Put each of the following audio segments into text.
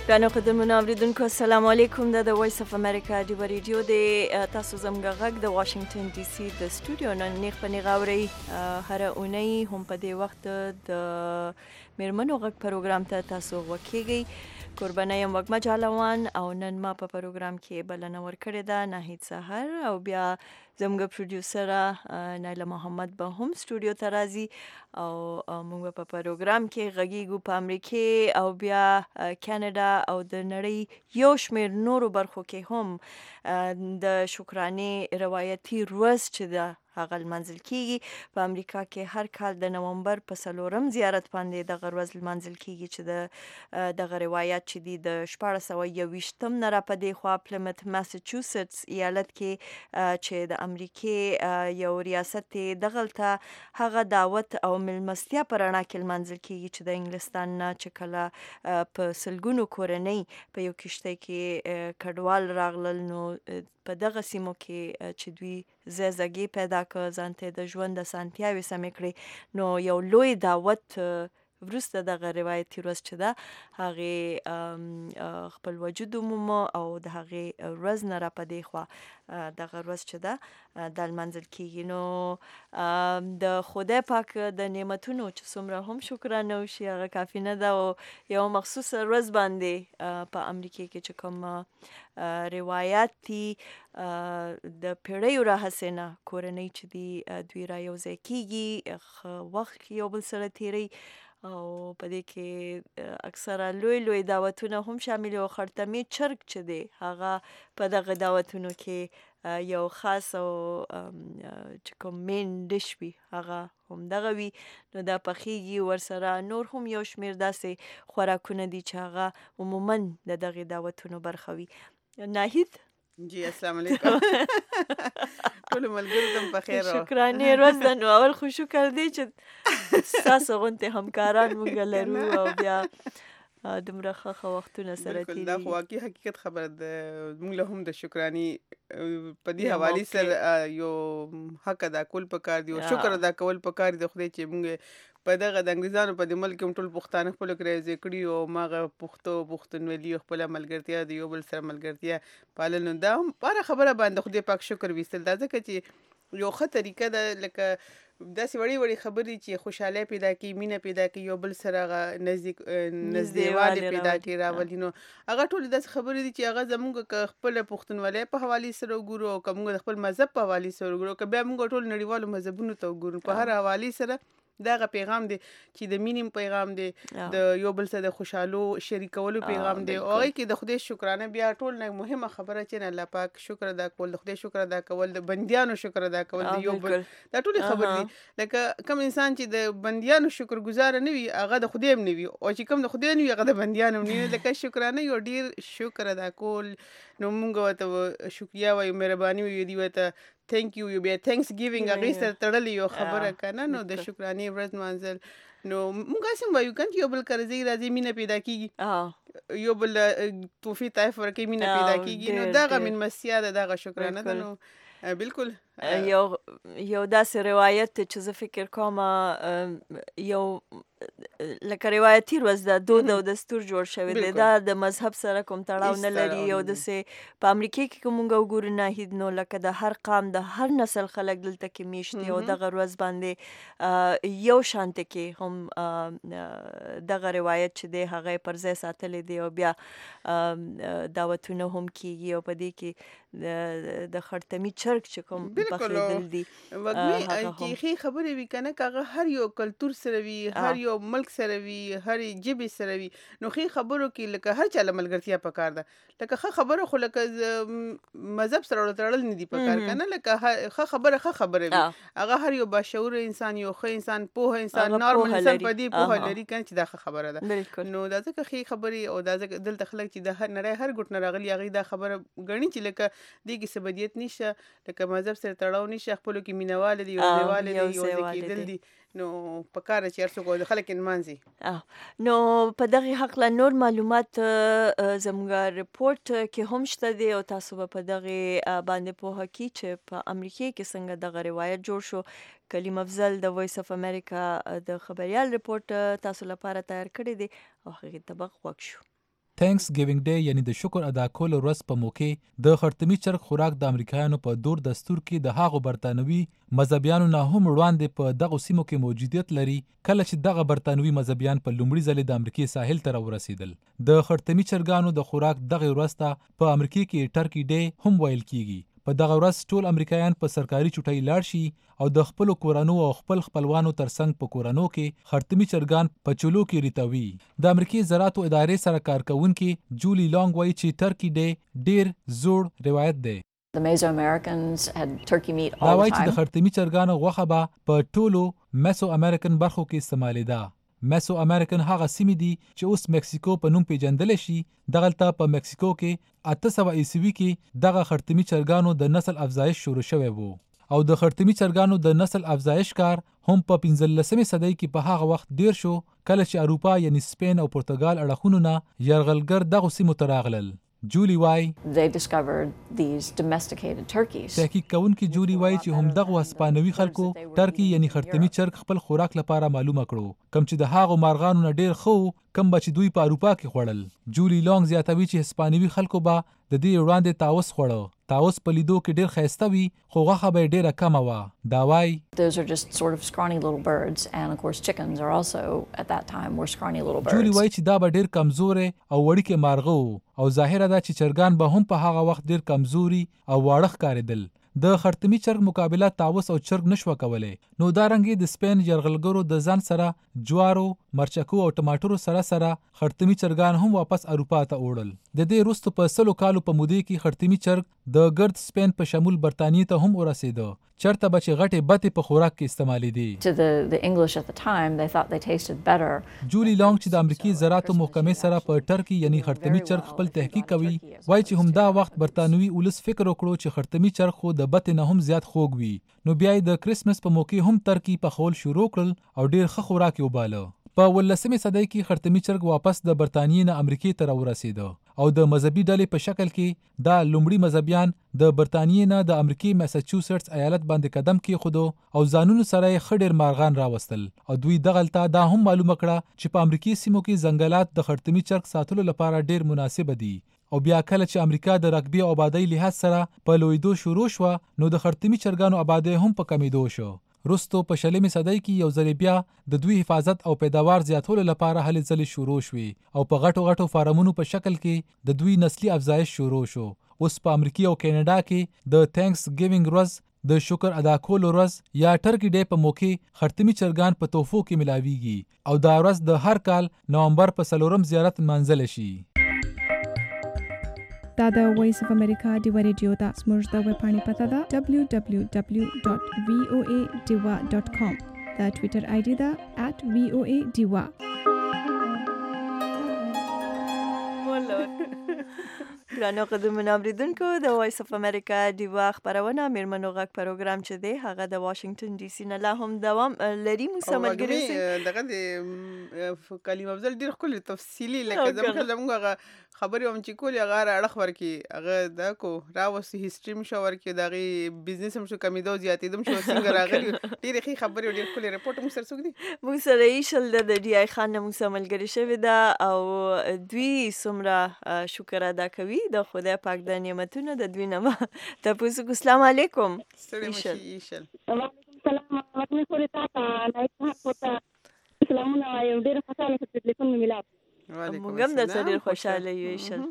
ګرانو قدرمنو اوریدونکو السلام علیکم. د وایس اف امریکا دی ریډیو د تاسو زموږ غږ د واشنگټن ډي سي د سټوډیو نن نیغ په نیغاوري هر اونۍ هم په دې وخت د میرمنو غږ پروګرام ته تاسو وکیږئ. قربانه یم وګما جالوان او نن ما په پروګرام کې بلنه ورکړې ده ناهید سحر او بیا زموږ پروډوسره نایله محمد به هم سټوډیو ته راځي او موږ په پروګرام کې غږیږو په امریکا او بیا کاناډا او د نړۍ یو شمېر نورو برخو کې هم د شکرانې روایتي ورځ چې ده هغه لمانځل کیږي. په امریکا کې هر کال د نومبر په 4 زیارت باندې دغه ورځ لمانځل کیږي چې دغه روایت چې دی د 1421 نه را پدې خوا پلمت ماساچوسټس ایالت کې چې د امریکای یو ریاست دغلته هغه دعوت او ملمستیا پر اړه کې لمانځل کیږي چې د انګلستان نه چې کله په سلګونو کورنۍ په یو کشته کې کډوال راغلل نو په دغه سیمو کې چې دوی زګي پیدا کړ ځانته د ژوند اسانتیاوي سمې کړې نو یو لوی دعوت ورسته دغه روایتي ورځ چې ده هغه خپل وجود مومو او د هغه ورځ نه را پدې خوا دغه ورځ چې ده د لمانځل کیږي. نو د خدای پاک د نعمتونو چې څومره هم شکرانه وشي هغه کافی نه ده او یو مخصوص ورځ باندې په امریکا کې چې کوم روایت دي د پیړیو راهسنه کورنۍ چې دی دوی را یو ځای کیږي وخت یو بل سره تیری او په دې کې اکثره لوی دعوتونه هم شامل او خرطمي چرګ چې دی هغه په دغه دعوتونو کې یو خاص او چې کوم مین ډش وي هغه هم دغه وي نو دا پخیږي ورسره نور هم یو شمیر داسې خوراکونه دي چې هغه عموما د دغه دعوتونو برخه وي. ناهید جی السلام علیکم ټول ملګرو ته په خیر او شکرانه ورځ ده نو اول خو شکر دی چې تاسو غونته همکاران مونږ لرو او بیا دومره ښه وختونه سره تیری دا خو واقعي حقیقت خبره ده موږ له هم د شکرانی په دې حواله سره یو حق ادا کول پکار دی او شکر ادا کول پکار دی خدای چې موږ په دغه د انګریزانو په دې ملک ټول پښتانه خپل کړی کړي او ماغه پښتونولي خپل ملګرتیا د یو بل سره ملګرتیا پالنه دا پر خبره باندې خدای پاک شکر وستل دا ځکه چې یو ښه طریقه ده لکه داسې وړي خبرې چې خوشاله پیدا کی مینه پیدا کی یو بل سره نږدېوالی پیدا کی راولي نو هغه ټول داسې خبرې دي چې هغه زموږ خپل پښتونولۍ په حواله سره وګورو او کوم خپل مذهب په حواله سره وګورو که بیا موږ ټول نړیوالو مذهبونو ته وګورو په هر حواله سره داغه پیغام دی چې د مینې پیغام دی د یو بل سره د خوشحالو شریکولو پیغام دی او کې د خدای شکرانه بیا ټول نه مهمه خبره چې الله پاک شکر ادا کول د خدای شکر ادا کول د بندیانو شکر ادا کول د یو بل دا ټول خبر دي لکه کوم انسان چې د بندیانو شکر گزار نه وي هغه د خدای هم نه وي او چې کوم د خدای نه وي هغه د بندیانو نه وي لکه شکرانه یو ډیر شکر ادا کول نو موږ ته شکریا وایو مهرباني وي دی وته thank you you be thanksgiving هغه سره تړلې یو خبره کنه نو د شکرانې ورځ منځل نو موږ سم وایو کنه یو بل کرځي راځي مینه پیدا کیږي یو بل توفی طائف ورکه مینه پیدا کیږي نو دغه من مسیا دغه شکرانه ده نو بالکل یو داسې روایت چې زه فکر کوم یو لکه روایتي ورځ ده دود او دستور جوړ شوی دی دا د مذهب سره کوم تړاو نه لري او داسې په امریکا کې کومه وګورو ناهید نو لکه د هر قام د هر نسل خلک دلته کې میشتي او دغه ورځ باندې یو شانته کې هم دغه روایت چې دی هغه پر ځای ساتلې دی او بیا دعوتونه هم کیږي او په دې کې د خرطمي چرګ چې کوم بالکل دي وګړي چې خبرې وی کنه کاغه هر یو کلچر سره وی هر یو ملک سره وی هر جبه سره وی نو خې خبرو کې لکه هر چا ملګرتیا پکار ده لکه خبره خو لکه مذهب سره تړل نه دی پکار کنه لکه خبره وی هغه هر یو باشعور انسان یو ښه انسان پوه انسان نارمل انسان په دې پوه لري کنه چې دا خبره ده نو دا ځکه خې خبرې او دا ځکه دلته خلک چې د نړۍ هر ګټ نه راغلي هغه دا خبره غني چې لکه دغه سبدیت نشه لکه مذهب سره تړاو نشه خپل کې مینوال دي او دیوال دي یو ځکه دل دي نو پکاره چې ارڅو کو د خلک انمانځي نو په دغه حق له نور معلومات زموږ ریپورت کې هم شته دی او تاسو په دغه باندې په هکی چې په امریکا کې څنګه دغه روایت جوړ شو کلیم افضل د وایس اف امریکا د خبريال ریپورت تاسو لپاره تیار کړی دی او هغه ته بغوښ شو تھینکس ګیوینګ ډے یعنی د شکر ادا کولو ورځ په موقع د خرطومي چرګ خوراک د امریکایانو په دور دستور کې د هغو برتانوي مذهبیانو نه هم وړاندې په دغو سیمو کې موجودیت لري کله چې دغه برتانوي مذهبیان په لومړي ځل د امریکای ساحل ته راورسېدل. د خرطومي چرګانو د خوراک دغه ورځ ته په امریکا کې ټرکی ډے هم ویل کیږي. په دغه ورځ ټول امریکایان په سرکاري چوټۍ لاړ شي او د خپلو کورنو او خپل خپلوانو ترڅنګ په کورنو کې خرطومي چرګان په چولو کې ریتوي. د امریکای زراعتو ادارې سره کارکونکي جولی لانګ وایي چې ټرکی ډے ډیر زوړ روایت دی. The Mesoamericans had turkey meat دا all وایي the چې د time. خرطومي چرګانو غوښه به په ټولو میسو امریکن برخو کې استعمالیده. میسو امریکن هغه سیمې دي چې اوس مکسیکو په نوم پیژندل شي. دغلته په مکسیکو کې 800 عیسوي کې دغه خرطومي چرګانو د نسل افزایش شروع شوی وو او د خرطومي چرګانو د نسل افزایش کار هم په 15مې صدۍ کې په هغه وخت ډیر شو کله چې اروپا یعنی سپین او پرتګال اړخونو نه یرغلګر دغه سیمو ته راغلل. جولی وای They discovered these domesticated turkeys. تحقیق کوونکي جولی وای چې هم دغه هسپانوي خلکو ټرکی یعنی خرطومي چرګ خپل خوراک لپاره معلومه کړو کم چې د هغو مارغانو نه ډیر خو کم به چې دوی په اروپا کې خوړل. جولی لانګ زیاتوي چې هسپانوي خلکو به د دې وړاندې تاوس خوړو. تاوس په لیدو کې ډیر ښایسته وي خو غوښه به یې ډیره کمه وه. دا وای Those are just sort of scrawny little birds, and of course chickens are also at that time were scrawny little birds. جولی وای چې دا به ډیر کمزورې او وړوکې مارغه وو او ظاهره ده چې چرګان به هم په هغه وخت ډیر کمزوري او واړه ښکارېدل. د خرطومي چرګ مقابله تاوس او چرګ نشوه کولی. نو دا رنګې د سپین یرغلګرو د ځان سره جوارو، مرچکو او ټماټرو سره سره خرطومي چرګان هم واپس اروپا ته وړل. د دې وروسته په 100 کالو په مودې کې خرطومي چرګ د ګرد سپین په شمول برتانیې ته هم ورسېده. چرته به چې غټې بتې په خوراک کې استعمالېدې. To the English at the time, they thought they tasted better. جولی لانګ چې د امریکای زراعتو محکمې سره په ټرکی یعنی خرطومي چرګ خپل تحقیق کوي وایي چې همدا وخت برتانوي ولس فکر وکړو چې خرطومي چرګ خو د بتې نه هم زیات خوږ وي. نو بیا یې د کرسمس په موقع هم ترکی پخول شروع کړل او ډیر ښه خوراک یې وباله. په 18مې صدۍ کې خرطومي چرګ واپس د برتانیې نه امریکای ته راورسېده او د مذهبي ډلې په شکل کې دا لومړي مذهبیان د برتانیې نه د امریکای میساچوسټس ایالت باندې قدم کېښودو او ځانونو سره یې ښه ډېر مارغان راوستل او دوی دغلته دا هم معلومه کړه چې په امریکای سیمو کې ځنګلات د خرطومي چرګ ساتلو لپاره ډېر مناسبه دي. او بیا کله چې امریکا د رقبي او آبادۍ لحاظ سره په لویدو شروع شوه نو د خرطومي چرګانو آبادۍ هم په کمیدو شو. رستو په 20مې صدۍ کې یو ځل بیا د دوی حفاظت او پیداوار زیاتولو لپاره هلې ځلې شروع شوې او په غټو فارمونو په شکل کې د دوی نسلي افزایش شروع شو. اوس په امریکا او کینیډا کې د تھینکس ګیوینګ ورځ د شکر ادا کولو ورځ یا ټرکی ډے په موقع خرطومي چرګان په تحفو کې ملاویږي او دا ورځ د هر کال نومبر په 4 زیارت منځل شي. دا د وایس اف امریکا ډیوا ریډیو دا زموږ د ویب پاڼې پته ده www.voadiwa.com. دا ټویټر آی ډي ده @voadiwa. ګرانو قدرمنو اوریدونکو د وایس اف امریکا ډیوا خبرونه میرمنو غږ پروګرام چې دی هغه د واشنگټن ډي سي نه لا هم دوام لري. موږ سمګری دغه د کلمه افضل ډیر ښکلي تفصیلي لکه زموږ هغه خبرې هم چې کولې هغه اړخ ورکړي هغه دا کو راوستي هیسټري هم شو ورکړي د هغې بزنس هم شو کمیدو زیاتېدو هم شو څنګه راغلي ډېرې ښې خبرې او ډېر ښکلي رپورټ موږ سره څوک دي موږ سره ایشل د ډي آی خان نه موږ سره ملګرې شوې ده او دوی څومره شکر ادا کوي د خدای پاک د نعمتونو د دوی نه تاسو کو السلام علیکم. ایشل سلام وطن خوري تاسو نه پوتا سلامونه یو ډېر خوشاله چې ټلیفون مې ملاب موږ هم درته ډېر خوشاله یو ایشل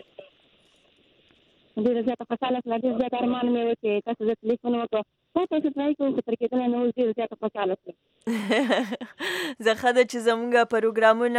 ډېر زیاته خوشاله شوم ډېر زیات ارمان مې و چې تاسو د ټلیفون وکړو تاسو ټرای کوئ چې تر کېدنه نو ډېر زیاته خوشاله شوم زه ښه ده چې زموږ پروګرامونه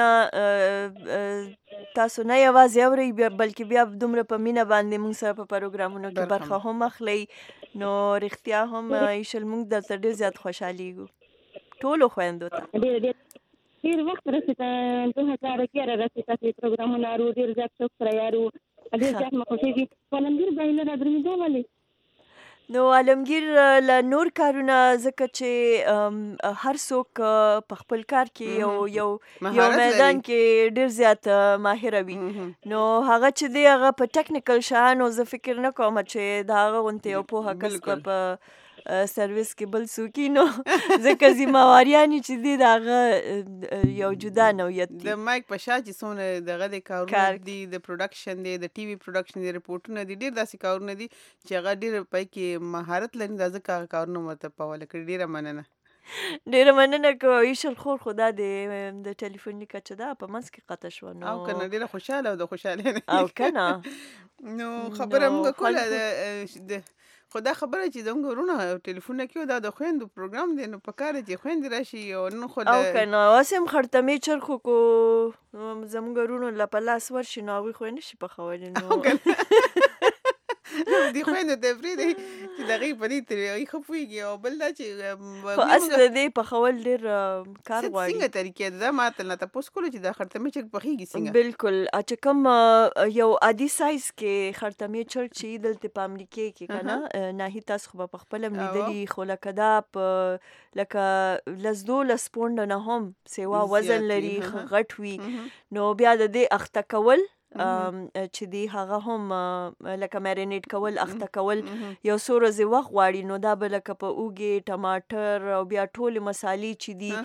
تاسو نه یوازې اورئ بلکې بیا دومره په مینه باندې موږ سره په پروګرامونو کې برخه هم اخلئ نو رښتیا هم ایشل موږ درته ډېر زیات خوشحالیږو ټولو خویندو ته ډېر وخت رسېده 2011 رسېده چې پروګرامونه ارو ډېر زیات شوق سره یارو ډېر زیات مې خوښېږي عالمګیر بهیر را درمېده ولې نو عالمګیر له نور کارونه ځکه چې هر څوک په خپل کار کې یو میدان کې ډېر زیات ماهره وي نو هغه چې دی هغه په ټیکنیکل شیانو زه فکر نه کوم چې د هغه غوندې یو پوهه کس په سرویس کې بل څوک نو ځکه ذمہواریانې چې دي د هغه یو جدا نوعیت دي. د مایک په شا چې څونه دغه د کارونه دي، د پروډکشن دی، د ټي وي پروډکشن دی، رپورټونه دي، ډېر داسې کارونه دي چې هغه ډېر پای کې مهارت لري. دا ځکه هغه کارونه ورته په حواله کړي. ډېره مننه. ډېره مننه. که ایشل خور خدا د ټلیفوني کچه ده په منځ کې قطع شوه نو او کنه ډېره خوشحاله او د خوشحالۍ او کنه نو خبره موږ کوله د خدا خبره چې زموږ ورونه ټلیفون کوي دا د خويندو پروګرام دی نو په کار چې خويندې راشي او نن خو او کنه واسم خړتمې چرخو کو زموږ ورونه لا په لاس ورشي نو هغوی خو نه شي پخولی نو دی خويندو ته پرېږدئ چې د هغې په دې طریقې ښه پوهېږي. او بل دا چې خو اصل د دې پخول ډېر کار غواړي. څنګه طریقې ده؟ دا ما ته نه تپوس کولو چې دا خړتمې چرګ پخېږي څنګه؟ بالکل چې کوم یو عادي سایز کې خړتمې چرګ چې دلته په امریکې کې که نه ناهي تاسو خو به په خپله هم لیدلي، خو لکه دا په لکه لس 12 پونډه نه هم سیوا وزن لري، ښه غټ وي. نو بیا د دې اخته کول چې دی هغه هم لکه میرینیټ کول، اخته کول یو څو ورځې وخت غواړي. نو دا به لکه په اوږې، ټماټر او بیا ټولې مسالې چې دي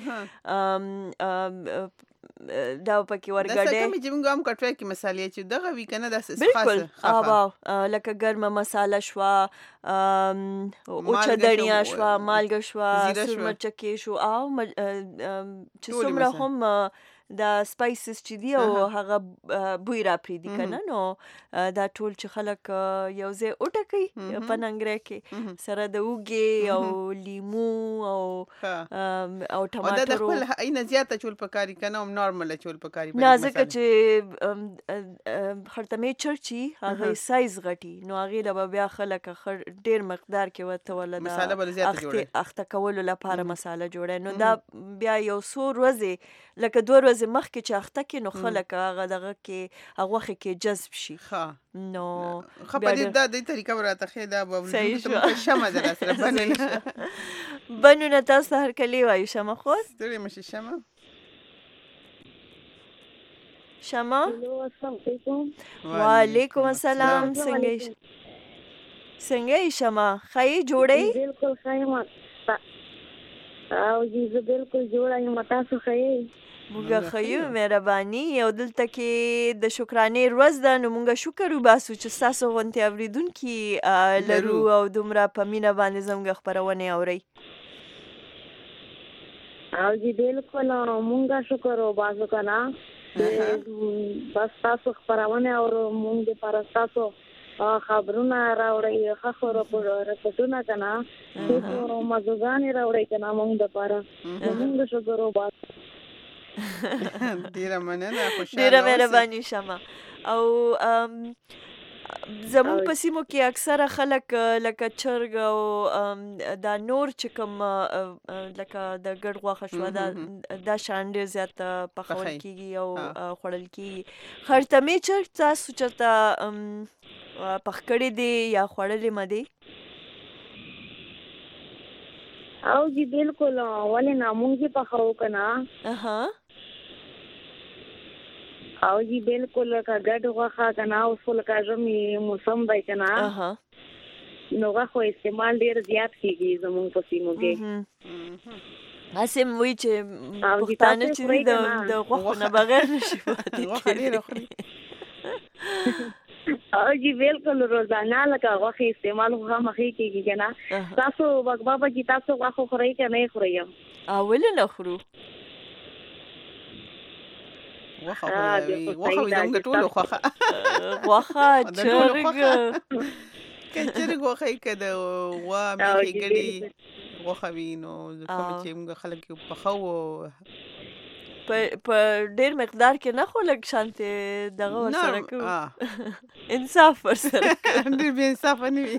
دا پکې ورګډې. دا کومې چې موږ هم کټوی کې مسالې چې دغه وي که نه داسې بالکل لکه ګرمه مساله شوه، اوچه دڼیا شوه، مالګه شوه، سور مرچکې شو او چې څومره هم دا سپایسز چې دي او هغه بوی را پرېږدي که نه. نو دا ټول چې خلک یو ځای وټکوي په ننګرۍ کې سره د اوږې او لیمو او ټماټرو. دا د خپل اینه زیاته چول پکاري که نه هم نارمله چول پکاري؟ نه ځکه چې خړتمې چرګ چې هغه سایز غټي نو هغې له به بیا خلک ډېر مقدار کې ورته وله د اخته کولو لپاره مساله جوړوي. نو دا بیا یو څو ورځې لکه 2 ورځې مخکې چې اخته کې نو خلک هغه دغه کې غوښې کې جذب شي. نو ښه په دې طریقه به راته ښې دا به شمه ده راسره بنونه بنونه تاسو ته هرکلی وایو. شمه خور ستړې مه شي شمه. شمه السلام علیکم. وعلیکم السلام. څنګه یې شمه؟ ښه یې جوړې؟ بالکل ښه یم او جی زه بالکل جوړه یم. تاسو ښه یې؟ موږ ښه یو، مهرباني. او دلته کې د شکرانې ورځ ده نو موږ شکر وباسو چې ستاسو غوندې اورېدونکي لرو او دومره په مینه باندې زموږ خپرونې اورئ. او جی بالکل موږ شکر وباسو که نه بس تاسو خپرونې اورو موږ دپاره ستاسو خبرونه راوړئ، ښه رپورټونه که نه مزوګانې راوړئ که نه موږ دپاره. نو موږ شکر وباسو. ډېره مننه. ډېره مهرباني شمه. او زموږ په سیمو کې اکثره خلک لکه چرګ او دا نور چې کوم لکه د ګډ غوښه شوه دا شیان ډېر زیات پخول کېږي او خوړل کېږي. خړتمې چرګ تاسو چېرته پخ کړی دی یا خوړلی مه دی؟ او جی بالکل ولې نه موږ یې پخوو که نه. او جی بالکل که ګډ غوښه که نه اوس خو لکه ژمي موسم دی که نه نو غوښو استعمال ډېر زیات کېږي زموږ په سیمو کې. هسې م وایي چې پښتانه چې دي د غوښو نه بغیر نشي پاتې کېدی. او جی بالکل روزانه لکه غوښې استعمال خو خامخې کېږي که نه. تاسو بابا چې تاسو غوښه خورئ که نه یې خورئ؟ ولې نه خورو؟ غوښه خو زموږ ټولو خوښه. غوښه، چرګ، که چرګ غوښه وي که د غوا میخې ګډې غوښه وي نو کوم چې موږ خلک یې پخوو په ډېر مقدار کې نه خو لږ شانتې دغه ورسره کوو انصاف ورسره کوو. ډېر بې انصافه نه وي.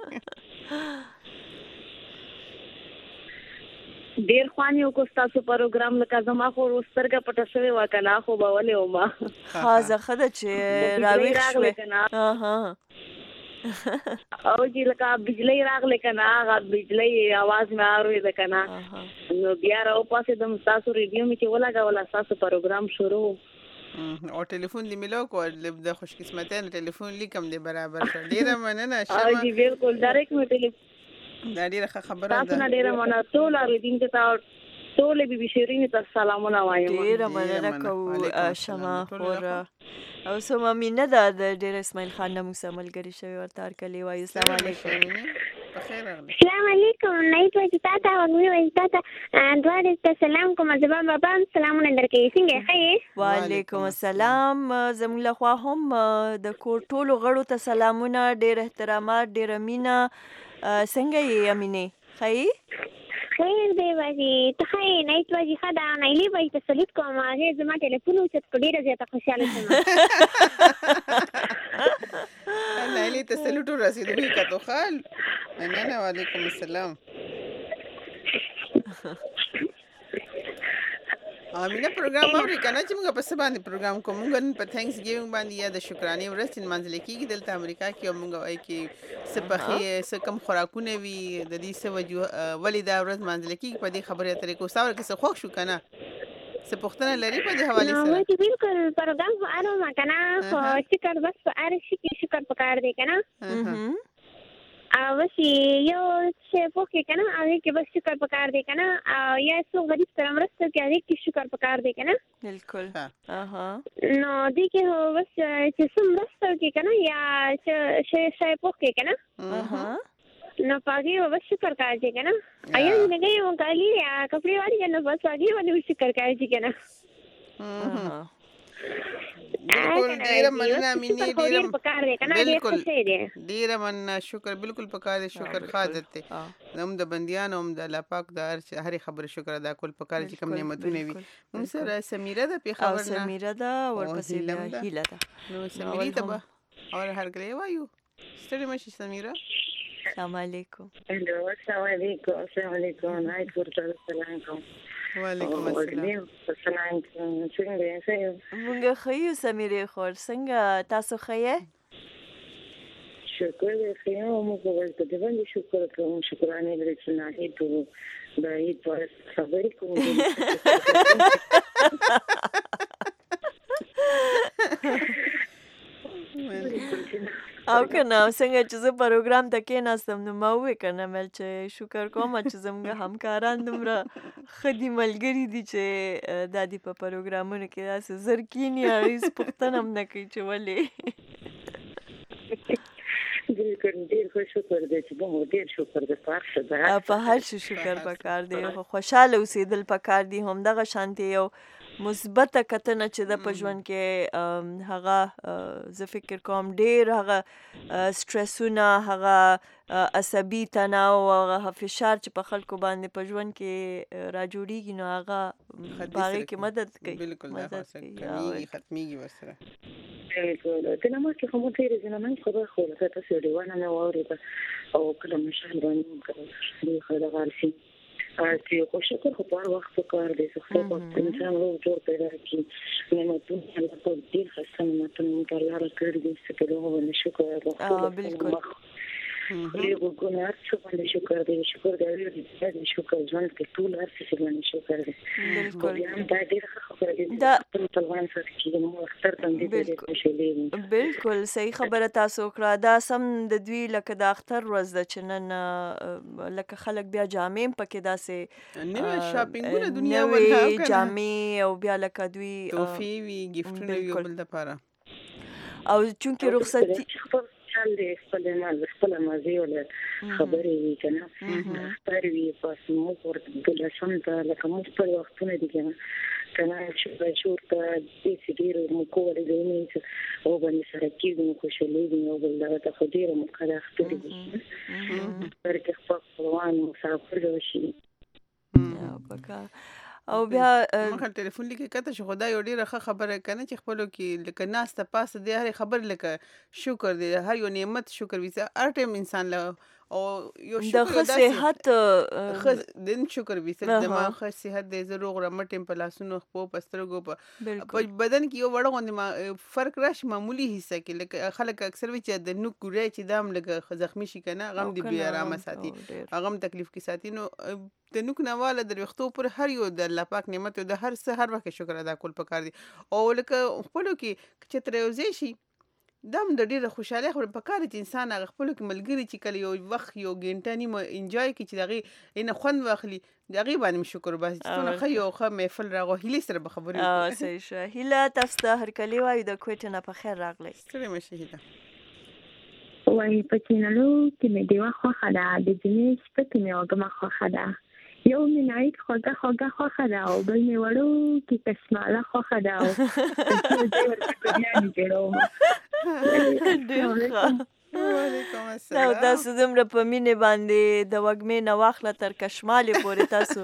ډېر خوند یې وکړو ستاسو پروګرام. لکه زما خو سترګه پټه شوې وه که نه خو به ولې ومه. ښه ښه ده چې راویښ شوې. او چې لکه بجلی راغلی که نه هغه بجلی اواز مې اورېده که نه نو بیا راوپاڅېدم ستاسو ریډیو مې چې ولګوله ستاسو پروګرام شروع او ټلیفون دې مې لوکړ د خوشقسمتۍ نه ټلیفون لیکم دې برابر کړ. ډېره مننه شمه. او جی بالکل ډایرکټ مې دا ډیره ښه خبره تاسو نه ده. ډیره مننه ټول اوریدونکو ته ټول بي بي شيرين ته سلامونه وایم. ډیره مننه کوو شمه خور او سمه مینه ده د ډیر اسماعیل خان نه موږ ملګری شوی ورته هرکلی وایو. السلام علیکم. بخیر راغلی. السلام علیکم. نایت وای تاته وګوي وای تاته دوه ته سلام کوم زبان بابا سلامونه درکې څنګه ښه؟ وعلیکم السلام. زموږ له خوا هم د کور ټولو غړو ته سلامونه، ډیر احترامات، ډیر مینه. څنګه یې امینه؟ ښه خیر دی وای ته ښه نایت وای خدا نایلی وای ته سلیت کوم هغه زما ټلیفون اوچت ډیره زیاته خوشاله شوم. نایلی ته سلوټ رسیدلی کتو خال. نه وعلیکم السلام. امینه پروګرام اوري کنه چې موږ په څه باندې پروګرام کوو؟ موږ نن په تھینکس ګیوینګ باندې یا د شکرانې ورځ نمانځل کېږي دلته امریکا کې، او موږ وایي کې څه پخې څه کم خوراکونه وي د دې څه وجوه ولې دا ورځ نمانځل کېږي. په دې خبرې اترې کوو. ستا کې څه خوښ شو که نه؟ څه پوښتنه لري په دې حوالې سره؟ نو بالکل پروګرام خو ارامه که نه، خو شکر بس په هر شي کې شکر پکار دی که نه. او بس یو شی پوښتې که نه هغې کې بس شکر پکار دی که نه، او یا څوک غریب سره مرسته کوي هغې کې شکر پکار دی که نه. بالکل. نو دې کې خو بس چې څه مرسته وکړي که نه یا شی پوښتې که نه نو په هغې به بس شکر کار دی که نه. او یا زندګۍ وکالي یا کپړې والی نو بس هغې باندې به شکر کار دی که نه. بالکل ډیره مننه امینه. ډیر پکار دی کنه ډیر څه دی ډیره مننه. شکر بالکل پکار دی. شکر خاصت دی هم د بنديانو هم د الله پاک د هر خبره شکر ادا کول پکار چې کوم نعمتونه وي. موږ سره سمیره ده په خبر نه سمیره ده ورپسې هیله ده. نو سمیره ته به اور هرګلې وایو ستړي مشي سمیره. السلام علیکم. هلو السلام علیکم. السلام علیکم. نایت ورته سلام کوم. وعلیکم السلام. السلام څنګه یې؟ موږ ښه یو سمیرې خور. څنګه تاسو ښه یې؟ شکر دې ښه یم. موږ ورته د باندې شکر کوم. شکرانې لري چې ناهید وو د عید په خبرې کوم. او کنه څنګه چې زه پروګرام ته کېناستم نو ما وویل کنه مل چې شکر کوم چې زموږ همکاران دومره ښه دي ملګري دي چې دا دي په پروګرامونو کې داسې زر کښېني هېڅ پوښتنه هم نه کوي چې ولې. بالکل ډېر ښه شکر دی چې موږ ډېر شکر دی په هر څه ده. په هر شي شکر پکار دی. خوشحاله اوسېدل پکار دي. همدغه شانتې یو مثبته کتنه چې د په ژوند کې هغه زه فکر کوم ډېر هغه سټرسونه، هغه عصبي تناو او هغه فشار چې په خلکو باندې په ژوند کې راجوړېږي نو هغه په هغې کې مدد کوي. بالکل ختمېږي ورسره. بالکل د نماز کې خو مو ډېرې زنانې خبره خو لکه تاسو ډېوانه مې واورېده او کله مشال باندې ډېر ښه دغه شي چې خو شکر خو په هر وخت پکار دی چې خدای پاک انسان روغ جوړ پیدا کړي. نعمتونه الله پاک ډېر ښایسته نعمتونه موږ ته الله راکړي دي چې په هغو باندې شکر ادا بالکل. خلیق وکړو هر څه باندې شکر دی. شکر دی ډېر شکر ژوند کې ټول هر څه باندې شکر دی. بالکل. دا ډېره ښه خبره ده چې خپل افغان سره چې موږ اختر باندې ډېرې خوشحالېږو. بالکل صحیح خبره تاسو وکړه. دا سم د دوی لکه د اختر ورځ ده چې نن لکه خلک بیا جامې هم پکې داسې نوې شاپینګونه دنیا نوې جامې او بیا لکه دوی توفې وي ګفټونه وي یو بل دپاره. او چونکې رخصتي چل دی خپل مازی ولا خبرې وي که نه اختر وي بس موږ ورته دلسم ته لکه موږ خپل وختونه دي که نه که نه شور ته داسې ډېرو موږ کولی د اونۍ چې او باندې سره کېږو نو خوشحالېږو یو بل دغه ته خو ډېره موقع ده اختر وي اختر کې خپل خپلوان مسافر راشي او بیا مخه ټلیفون لیکي کته چې خدای یو ډیره ښه خبره کنه چې خپلو کې لکه ناسته پاسه دی هر خبر لکه شکر دی هر یو نعمت شکر وي هر ټیم انسان له او یو د ښه صحت ښه دن شکر وي چې دماغ ښه صحت دی زه روغ رمټ یم په لاسونو خپو په سترګو په بدن کې یو وړه غوندې فرق راشي معمولي حصه کې لکه خلک اکثر وي چې د نوک ګوری چې دا هم لکه زخمي شي که نه هغه هم د بې ارامه ساتي هغه هم تکلیف کې ساتي. نو د نوک نه واله د ویښتو پر هر یو د الله پاک نعمت د هر څه هر وخت شکر ادا کول پکار دي. او لکه خپلو کې چې تر یو ځای شي دا هم د ډېره خوشحالۍ خبره په کار چې انسان هغه خپلو کې ملګري چې کله یو وخت یو ګنټه نیمه انجوای کړي چې د هغې نه خوند واخلي د هغې باندې مې شکر وباسي چې څومره ښه یو ښه محفل راغو. هیلې سره به خبرې وکړو. صحیح شه. هیله تاسو ته هرکلی وایو د کویټې نه په خیر راغلی. ستړې مه شې هیله. وایي په چینلو کې مې ډېوه خوښه ده، د جمعې شپه کې مې وږمه خوښه ده، یو مې نایک خوږه خوښه ده او بل مې وړو کې کشماله خوښه ده او دې ورته بریاني جوړوم. ډېر ښه. وعلیکم او السلام. تاسو دومره په مینې باندې د وږمې نه واخله تر کشمالې پورې تاسو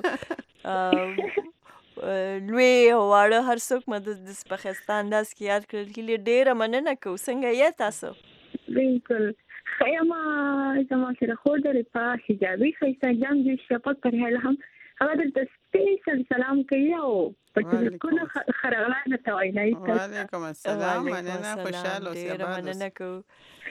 لوی او واړه هر څوک مو د په ښایسته انداز کې یاد کړل. هیلې ډېره مننه کوو. څنګه یې تاسو؟ بالکل خیمه زما سره خور درې په حجابي ښایسته جام دې شپږ پر هله هم هغه درته سپیشل سلام کوي او په ټلیفون خرغلا درته وایي. وعلیکم السلام. مننه. خوشحاله اوسې. ډېره مننه کوو.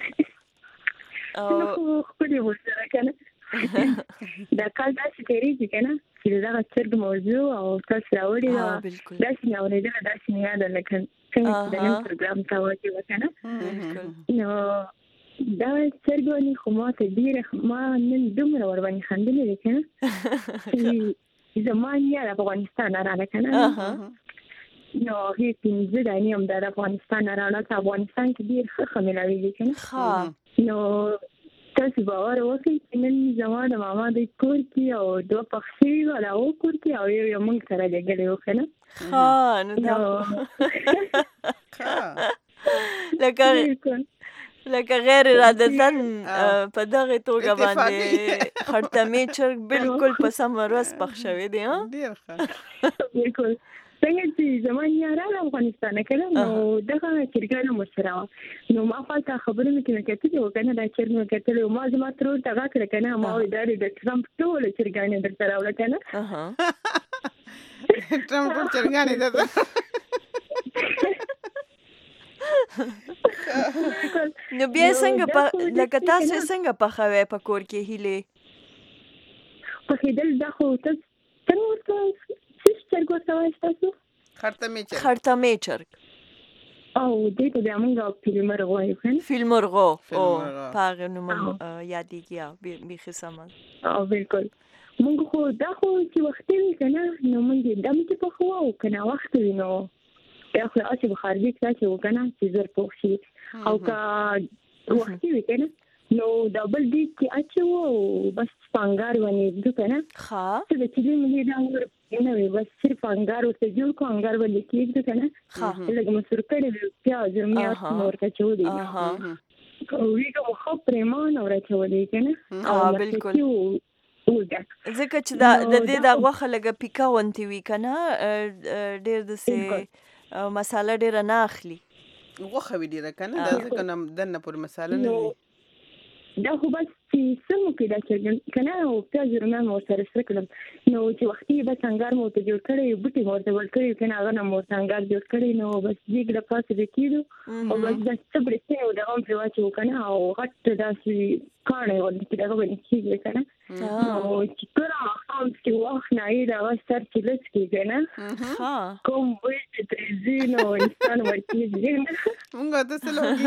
خو ښکلې ورسره که نه دا کال داسې تېرېږي که نه چې د دغه چرګ موضوع او تاسو راوړې ده داسې مې اورېدله داسې مې یاده لکه څنګه چې د نن پروګرام ته وکې وه که نه نو دا چرګ ونې خو ما ته ډېره ما نن دومره ورباندې خندلې دی که نه چې زما نیا د افغانستان نه راغله که نه نو هغې 15 دانې هم د افغانستان نه راغله چې افغانستان کې ډېر ښه مېلاوېږي که نه نو تاسو باور وکړئ چې نن زما د ماما د کور کې او 2 پخې وه د هغو کور کې او یو موږ سره لګلی و که نه لکه غیر ارادتاً په دغه توګه باندې خرطمې چرګ بالکل په سمه ورځ پخ شوی دی. ډېر ښه. بالکل څنګه چې زما نیا راغله افغانستان نه که نه نو دغه چرګان هم ورسره وه نو ما خپلته خبرونه کې مې کتلي وو که نه دا چرګ مې کتلی وو ما زما ترور ته غږ کړه که نه ما وایي دا د ټرمپ ټوله چرګان یې درته راوړه که نه ټرمپ ټول چرګان یې درته نو بیا څنګه لکه تاسو څنګه پخوئ په کور کې هیلې؟ پخېدل دا خو تاسو څنګه ورته څه چرګ ورته وایي تاسو؟ خرطمې چرګ او دې ته بیا موږ فیلمرغ وایو که نه فیلمرغو په هغې نوم یادېږي بیخي سمه او بالکل موږ خو دا خو چې وختي وي که نه نو موږ یې دم کې پخوو او که ناوخته وي نو بیا خو هسې بخارګي کې اچوو که نه چې زر پوخ شي او که وختي وي که نه نو دا بل دیګ کې اچوو او بس په انګار باندې ږدو که نه څه د چیلي ملي دا نه وي بس صرف انګار ورته جوړ کړو انګار باندې کېږدو که نه لږ مسور کړی وي پیاز رومیات مو ورته اچولي وي ویږه مو ښه پرېمان او راچولی که نه او مرچکي ځکه چې د دې دا غوښه لږه پیکه غوندې وي که نه ډېر داسې مساله ډېره نه اخلي غوښه وي ډېره که نه دا ځکه دننه پورې مساله نه وي دا خو بس چې څه مو کې دا چرګ که نه او پیاز رومیان مو ورسره سره کړم نو چې وختي بس انګار مو ورته جوړ کړی بوټي مو ورته ول کړي که نه هغه نه مو ورته انګار جوړ کړی نو بس دیګ له پاسه به کېدو او بس داسې څه برېښنې او دغه هم پرې واچوو که نه او غټ داسې کاڼی غوندې چې دغه باندې کېږي که نه نو چې کله ماښام چې وخت نایي د هغه سر چې لڅ کړي که نه کوم بوی چې ترې ځي نو انسان ورکېږي مونږ ورته څه لوګي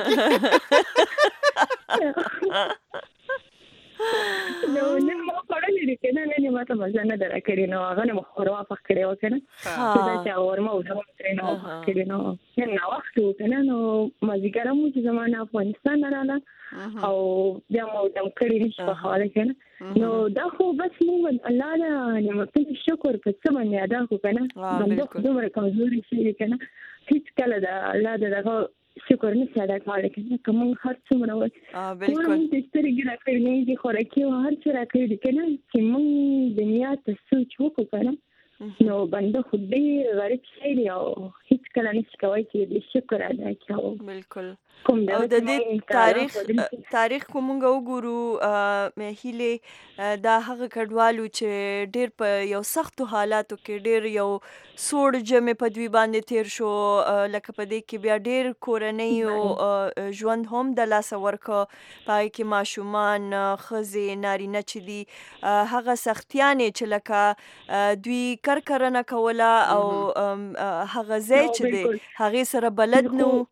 نو نن ما خوړلې دي که نه نن یې ما ته مزه نه ده راکړې نو هغه نه مو ښوروا پخ کړې وه که نه چې دا چې غورمه او ډوم ترې نه وه پخ کړې نو نن ناوخت وو که نه نو مازدیګر هم وو چې زما نه افغانستان نه راغله او بیا مو دم کړي نشي پخولی که نه نو دا خو بس موږ الله د نعمتونو شکر په څه باندې ادا کړو که نه بنده خو دومره کمزوري شوي که نه هېڅ کله د الله د دغه شکر نشي ادا کولی که نه که موږ هر څومره وایي موږ د سترګې راکړي نه خوراکي او هر څه راکړي دي که نه چې موږ دنیا ته سوچ وکړو که نه نو بنده خو ډېر غریب شی دی او هېڅ کله نشي کولی چې د شکر ادا کړو بالکل او د دې تاریخ کو مونږ وګورو هیلې دا هغه کډوالو چې ډېر په یو سختو حالاتو کې ډېر یو سوړ ژمی په دوی باندې تیر شو لکه په دې کې بیا ډېر کورنیو ژوند هم د لاسه ورکړه په هغې کې ماشومان ښځې نارینه چې دي هغه سختیانې چې لکه دوی کرنه کوله او هغه ځای چې دی هغې سره بلد نه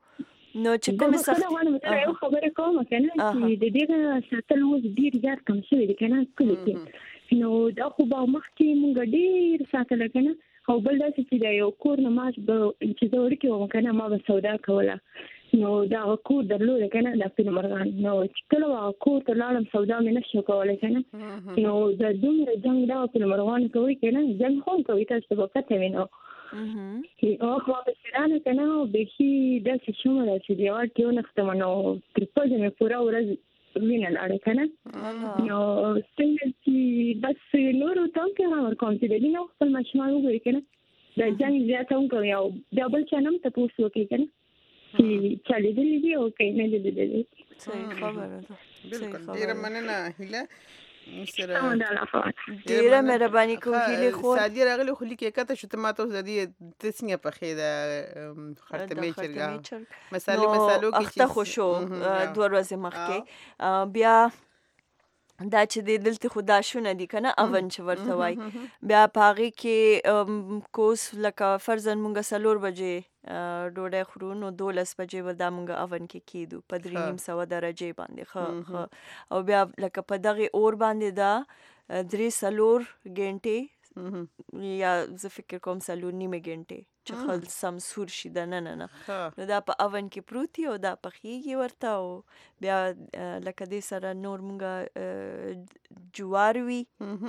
نو چې کوم سخت دا یو خبره کوم کنه چې د دې ساتل اوس ډیر زیات کم شوی دی کنه کله کې نو دا خو به مخکې مونږ ډیر ساتل کنه او بل دا چې دا یو کور نماز به چې زه ورکې کنه ما به سودا کوله نو دا کور درلود کنه د خپل مرغان نو چې کله کور ته لاړم سودا مې نشو کولای کنه نو د دومره جنگ دا خپل مرغان کوي کنه جنگ هم کوي تاسو په پته وینئ او خو په سرانه کنه به شي د څه شومه چې دی ورته یو نختم نو ترپوزه مې پورا ورځ وینه لاړه کنه نو څنګه چې بس نور ته کې هغه کوم چې دی نو خپل مشمار وګوري کنه د جنگ زیاته هم کوي او ډبل چنم ته پوسو کې کنه چې چالي دی او کې نه دی صحیح خبره ده بالکل ډیر مننه هیله سره ډیره مهرباني کوم هیله خو سادي راغلی خو لیکه کته شو ته ماته د دې تسنګ په خیده خرطمه چرګا مثالو کې اخته خوشو 2 ورځې مخکې بیا دا چې دلته خدا شونه دي کنه اون چې ورته وای بیا پاغي کې کوس لکه فرضاً مونږه 4 بجې ډوډۍ خورو نو 12 بجې به دا مونږه اون کې کیدو په 300 درجه باندې خو او بیا لکه په دغه اور باندې دا 3-4 غنټې یا زه فکر کوم 4.5 غنټې چې خل سمسور شي د نه نو دا په اون کې پروتي او دا پخېږي ورته او بیا لکه دې سره نور مونږه جوار وي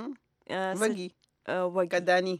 وږي کدانی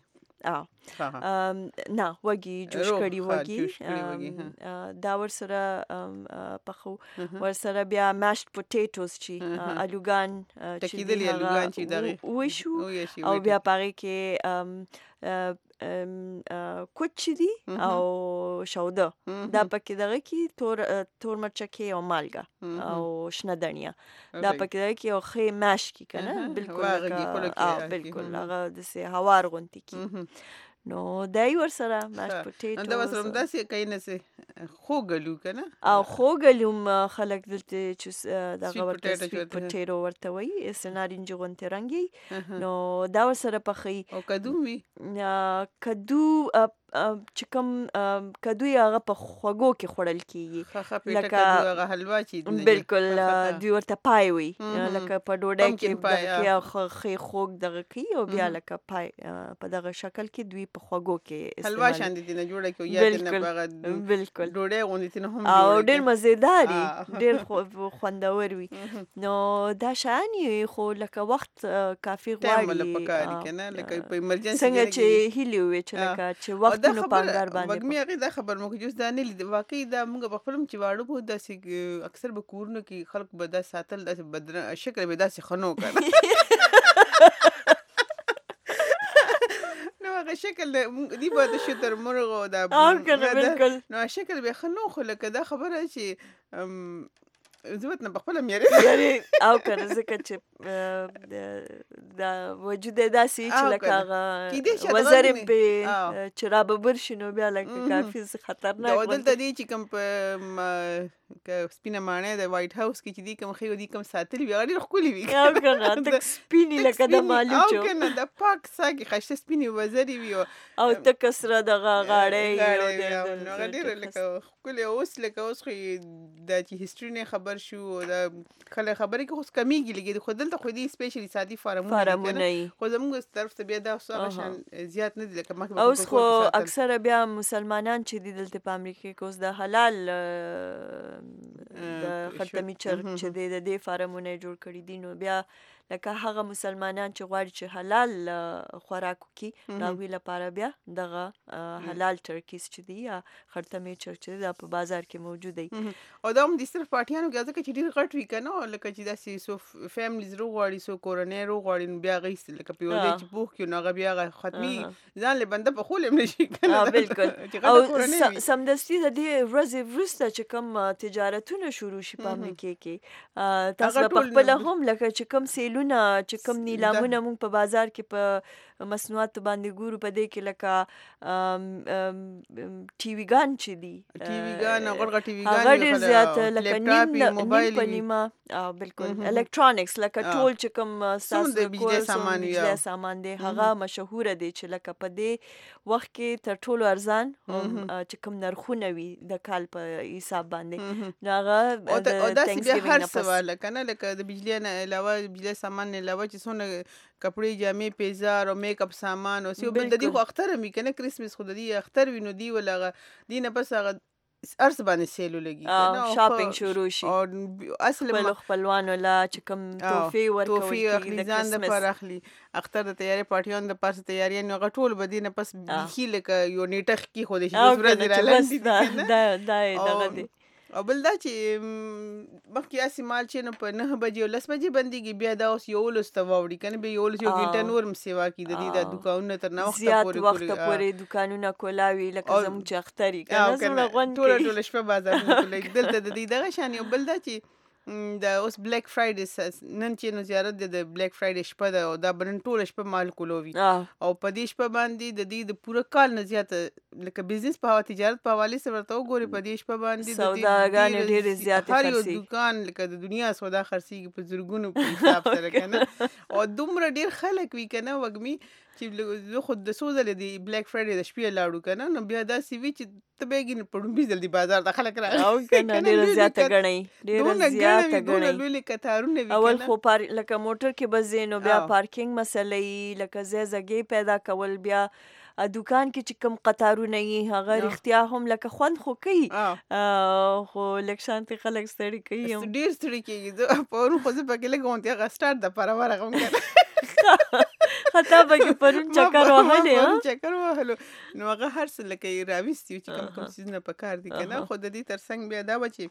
نه وږي جوش کړي وږي دا ورسره پخو ورسره بیا ماشډ پوټیټوز چې الوګان چې دغه وشو او بیا پاره کې کوچ دي او شوده دا پکې دغه کې تور مرچکې او مالګه او شنه دنیا دا پکې دغه کې او خې ماش کې کنه بالکل هغه د سه هوار غونتی کې نو دای ور سره ماش پټیټو دا وسره داسې کینې سه خوګلو کنه او خوګلوم خلک دلته چې دغه ورته سویټ پټیټو ورته وایي سنارینج غونته رنگي نو دا ور سره پخې او کدو وی کدو چې کوم کدو هغه په خوګو کې خوړل کیږي لکه هغه حلوا چې بالکل دوی ورته پای وي لکه په ډوډۍ کې خې خوګ دغه کی او بیا لکه پای په دغه شکل کې دوی په خوګو کې حلوا شاندې دي نه جوړه کې یا نه هغه بالکل ډوډۍ غوندې نه هم او ډېر مزیداري ډېر خوندور وي نو دا شانی خو لکه وخت کافي غواړي پکاري کنه لکه په ایمرجنسي څنګه چې هیلی وي چې لکه چې وخت نو پانګار باندې وګمې دا خبر مو کې جوړ ځانې لید واقعي دا موږ په خپلم چې واړو په داسې اکثر به کورونو کې خلک به دا ساتل داسې بدن شکل به داسې خنو کړ نو هغه شکل دی به د شتر مرغ دا بالکل نو شکل به خنو خو لکه دا خبره چې زوت نه بخپل مېری او کنه ځکه چې دا وجود داسي چې لکه وزر په چرابه برشنو بیا لکه کافي خطرناک دا دلته دی چې کوم په سپینه مانه د وایټ هاوس کې چې دی کوم خو دی کوم ساتلی وی غړي خولي وی او کنه تک سپینی لکه د مالوچو او کنه د پاک ساګي خشته سپینی وزري وی او تک سره د غاړې نو غډیر لکه خولي اوس لکه اوس خو د چې هیستوري نه خبر شو دا کله خبرې کې اوس کمیږي لګي خو دلته خو دی سپیشلی سادي فارمونه خو زموږ طرف ته بیا دا شان زیات نه دي لکه مخکې اوس خو اکثره بیا مسلمانان چې دي دلته په امریکا کې اوس د حلال د خرطمي چرګ چې د دې فارمونه جوړ کړی دي نو بیا لکه هغه مسلمانان چې غواړي چې حلال خوراک وکړي راوي لپاره بیا دغه حلال ټرکیز چې دی یا خرطمي چرګ چې دا په بازار کې موجود دی او دا هم د صرف پارټیانو کې ځکه چې ډیر غټ وی کنه لکه چې داسې سو فیملیز رو غواړي سو کورنۍ رو غواړي بیا غیس لکه په ولې چې بوخ کې نو بیا ختمي ځان له بنده په خول هم نشي کنه بالکل او سمدستي د دې ورځې ورسته چې کوم تجارتونه شروع شي په په امریکا کې تاسو په خپل هم لکه چې کوم سیلونه چې کوم نیلامونه موږ په بازار کې په مصنوعات باندې ګورو په دې کې لکه ټي وی ګان چې دي ټي وی ګان غړغ ټي وی ګان هغه ډېر زیات لکه موبایل په نیمه بالکل الکترونکس لکه ټول چې کوم ساس د بجلی سامان دی هغه مشهور دی چې لکه په دې وخت کې تر ټولو ارزان چې کوم نرخونه وي د کال په حساب باندې هغه د تhanksgiving هر سوال کنه لکه د بجلی نه علاوه بجلی سامان نه علاوه چې څونه کپڑے جامې پیزار او میک اپ سامان او سی بل د دې خو اختر می کنه کریسمس خو د دې اختر وینو دی ولغه دینه پس هغه ارس باندې سیل لګي کنه شاپینګ شروع شي او اصل خپلوان ولا چې کوم توفي ورکوي توفي ځان د پر اخلي اختر د تیاری پارټیون د پاس تیاری نو غټول بدینه پس بخي لکه یو نیټخ کی خو د شي صورت رالاندې دا دی او بل دا چې مخکې اسی مال چې نو په 9 بجې او 10 بجې بنديږي بیا دا اوس یو لسته واوړي کنه به یو لسته ګټه نورم سیوا کی د دې د دکانونو تر نو وخت پورې دکانونه کولاوي لکه زموږ چې اختري کنه زړه غون ټول شپه بازار نه کولی دلته د دې دغه شان یو بل دا چې د اوس بلیک فرایډے نن چې نو زیارت د بلیک فرایډے شپه ده او دا برن ټول شپه مال کولوي او په دې شپه باندې د دې د پوره کال نه زیات لکه بزنس په تجارت په حواله سره ورته وګوري په دې شپه باندې د سوداګانې ډېر زیات هر یو دکان لکه د دنیا سودا خرڅيږي په زرګونو په حساب سره کنه او دومره ډېر خلک وی کنه وګمي چې خود د سوزل دی بلیک فرایډے د شپې لاړو کنه نو بیا دا سی وی چې تبهګین پړم بيزل دی بازار د خلک را او کنه ډېر زیات غړی ډېر زیات غړی لولي کتارونه وی اول خو لکه موټر کې بزینو بیا پارکینګ مسلې لکه زګي پیدا کول بیا دکان کې چې کوم قطارونه یې هغه اختیار هم لکه خوند خو کوي خو لکشانتي خلک ستړي کوي ډېر ستړي کیږي په ورو خو په کې لګون ته غسټارت د پروا راغم کنه خطا به پرون چکر وهلو نو هغه هر څه لکه راويستي چې کوم څه نه پکار دي کنه خو د دې ترڅنګ بیا دا بچي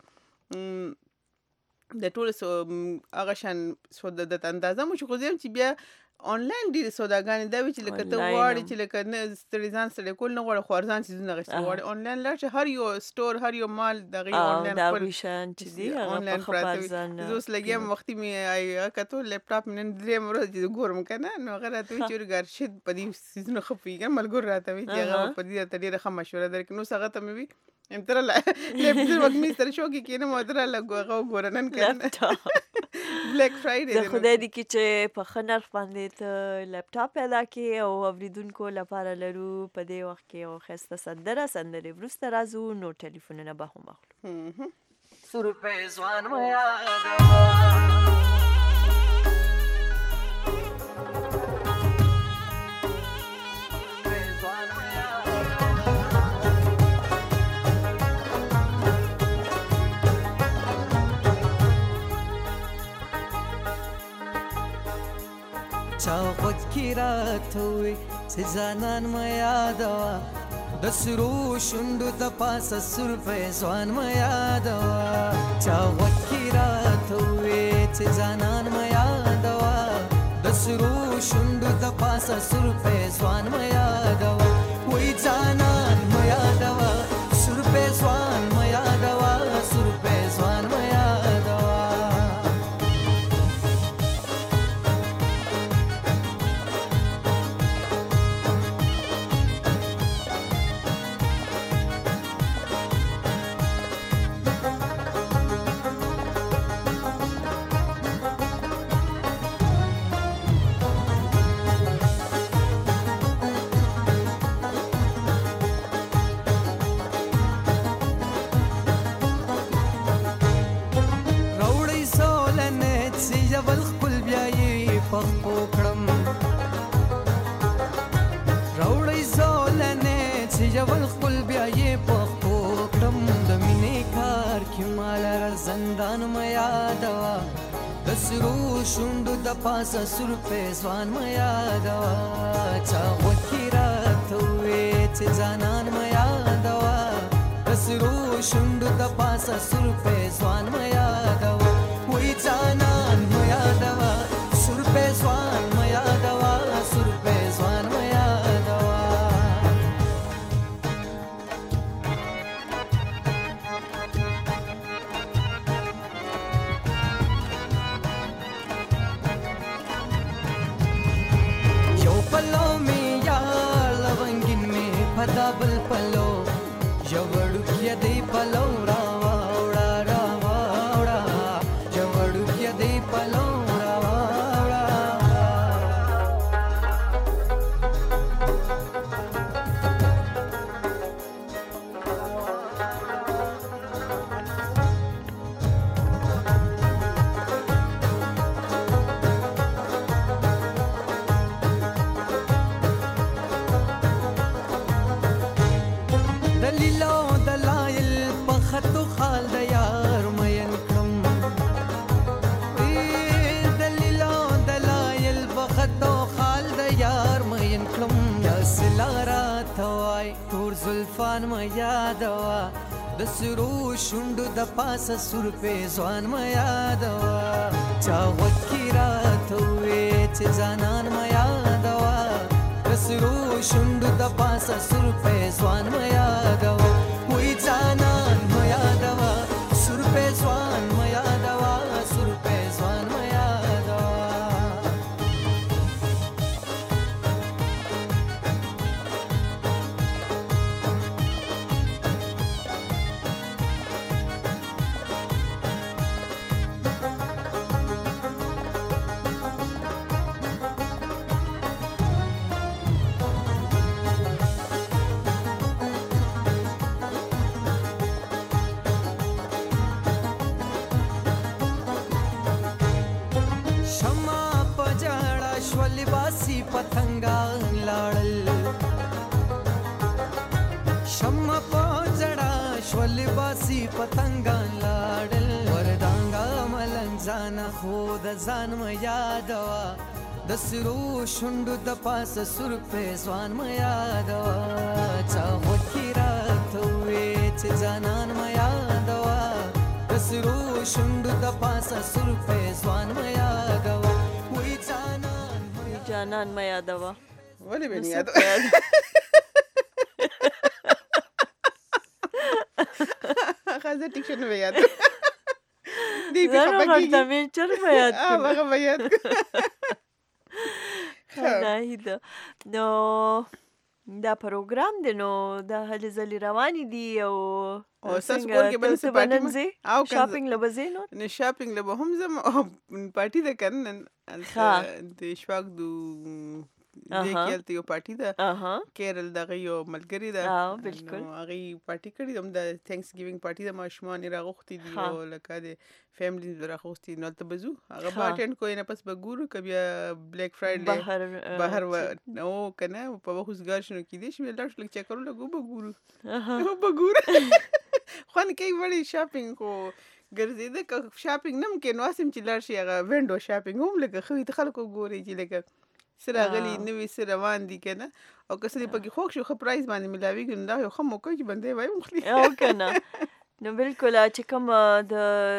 د ټول هغه شان سود د اندازه مو چې خو زم چې بیا آنلاین ډیر سوداګانې دا وی چې لکه ته واړې چې لکه نه ستړيزان سره کول نه غواړي خورزان سيزونه غوښتي واړي آنلاین لا چې هر یو سٹور هر یو مال دغه آنلاین خپل شان چې دی آنلاین پراته زوس لګیم وختي می کته لپټاپ نن درې مرز ګورم کنه نو غره ته چې ګر شید په دې سيزونه خپيږه ملګر راته وی چې هغه په دې ته ډیره مشوره درک نو څنګه ته مې انتر لپټاپ وګ می تر شو کې کینه مو درا لګو ګورنن کنه بلیک فرایډے د خدای دې کې چې په خنر باندې ته لپټاپ پیدا کې او اوریدونکو لپاره لرو په دې وخت کې او خسته سندره ورسته راځو نو ټلیفونونه به هم اخلو سر په ځوان ما یاد چاوت کی رات ہوئی سزانان ما یادوا د سرو شوندو د پاسه سر په ځوان ما یادوا چاوت کی رات ہوئی سزانان ما یادوا د سرو شوندو د پاسه سر په ځوان ما یادوا وای ځانان ما یادوا سر په ځوان ما یادوا سر په ځوان ما یادوا جوال خپل بیا یې پخپو کړم د مینې کار کې مال را زندان ما یادوا د سرو شوندو د پاسه سر په ځوان ما یادوا چا وکی راته وې چې ځانان ما یادوا د سرو شوندو د پاسه سر په ځوان ما یادوا وې ځانان ما یادوا سر په ځوان ما یادوا سر په ځوان ما یادوا پدا بل پلو جوړو کې دی پلو راوا وړا راوا وړا جوړو کې دی پلو راوا وړا دلیلو دلایل په خطو خال د یار مین کړم دلیلو دلایل په خطو خال د یار مین کړم یاسلارا توای تور زلفان ما یادوا د سرو شوندو د پاسه سر په ځوان ما یادوا چا وکیرا توې چې ځانان ما یادوا سرو شوندو د پاسه سر په ځوان ما یادوا وې ځانان ما یادوا سر په ځوان ما یادوا سر په ځوان ما یادوا شما پجړا شولې باسي پتنګان لاړل شما پجړا شولې باسي پتنګان لاړل وردانګا ملنګ ځان خود ځان ما یادوا د سرو شوندو د پاسه سر په ځوان ما یادوا چا وکیرا توې چې ځانان ما یادوا د سرو شوندو د پاسه سر په ځوان ما یادوا وې جانان ما یادوا ولې به نه یاد خازه ټیک شنو یاد دی په زه نو خبرې ورته مې چر ما یاد هغه به یاد خدای نو دا پروګرام دی نو دا هلې ځلې روانې دي او ستاسو کور کې به څه پارټي او شاپینګ له به ځې نو نه شاپینګ له به هم ځم او پارټي ده که نه د شپږ دې کې هلته یو پارټي ده کیرل دغه یو ملګري ده بالکل هغې پارټي کړې ده هم د تھینکس ګیوینګ پارټي ده ماشومان یې راغوښتي دي او لکه د فیملی راغوښتي نو هلته به ځو هغه به اټینډ کوو نه پس به ګورو که بیا بلیک فرایډې بهر او که نه په وخوځګار شنو کیدای شي بیا لاړ شو لږ چکرونه لږ وبه ګورو خوند کوي وړې شاپینګ خو ګرځېده که شاپینګ نه هم کوې نو هسې هم چې لاړ شي هغه وینډو شاپینګ هم لکه ښه وي ته خلکو ګورې چې لکه څه راغلي نوي څه روان دي که نه او که څه دې پکې خوښ شو ښه پرایز باندې ملاویږي نو دا یو ښه موقع چې بندې وایي وخلي او که نه نو بالکل چې کوم د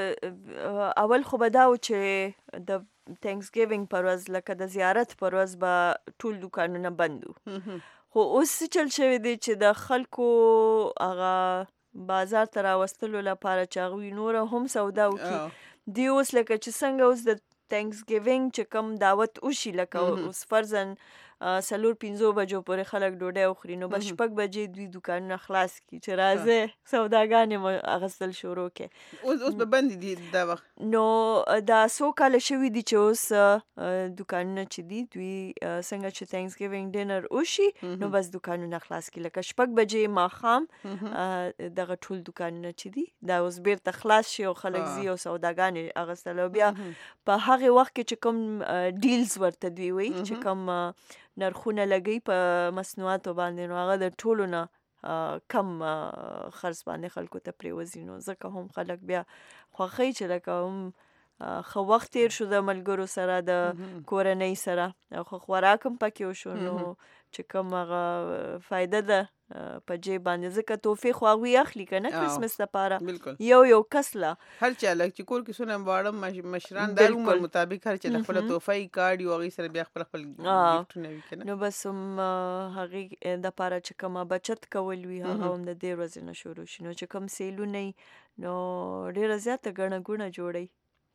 اول خو به دا و چې د تھینکس ګیوینګ پر ورځ لکه د زیارت پر ورځ به ټول دوکانونه بند وو خو اوس څه چل شوی دی چې د خلکو هغه بازار ته راوستلو لپاره چې هغوی نوره هم سودا وکړي دی اوس لکه چې څنګه اوس د تھینکس ګیوینګ چې کوم دعوت وشي لکه اوس فرضاً 4-5 بجو پورې خلک ډوډۍ وخوري نو بس 6 بجې دوی دوکانونه خلاص کړي چې راځئ سوداګانې مو اخیستل شروع کړي اوس به بند دي دا وخت نو دا څو کاله شوي دي چې اوس دوکانونه چې دي دوی څنګه چې تھینکس ګیوینګ ډینر وشي نو بس دوکانونه خلاص کړي لکه 6 بجې ماښام دغه ټول دوکانونه چې دي دا اوس بیرته خلاص شي او خلک ځي او سوداګانې اخیستل او بیا په هغې وخت کې چې کوم ډیلز ورته دوی وایي چې کوم نرخونه لګي په مصنوعاتو باندې نو هغه د ټولو نه کم خرڅ باندې خلکو ته پریوځي نو ځکه هم خلک بیا خوښوي چې لکه هم ښه وخت تیر شو د ملګرو سره د کورنۍ سره خو خوراک هم پکې وشو نو چې کوم هغه فایده ده په جیب باندې ځکه تحفې خو هغوی اخلي که نه کرسمس لپاره یو کس له هر چا لکه چې کور کې څونه واړه مشران د عمر مطابق هر چا له خپله تحفه یې کاډ یو هغې سره بیا خپل ګفټونه وي که نه نو بس هم هغې دپاره چې کومه بچت کول وي هغه هم د دې ورځې نه شروع شي نو چې کوم سیلونه وي نو ډېره زیاته ګڼه ګوڼه جوړوي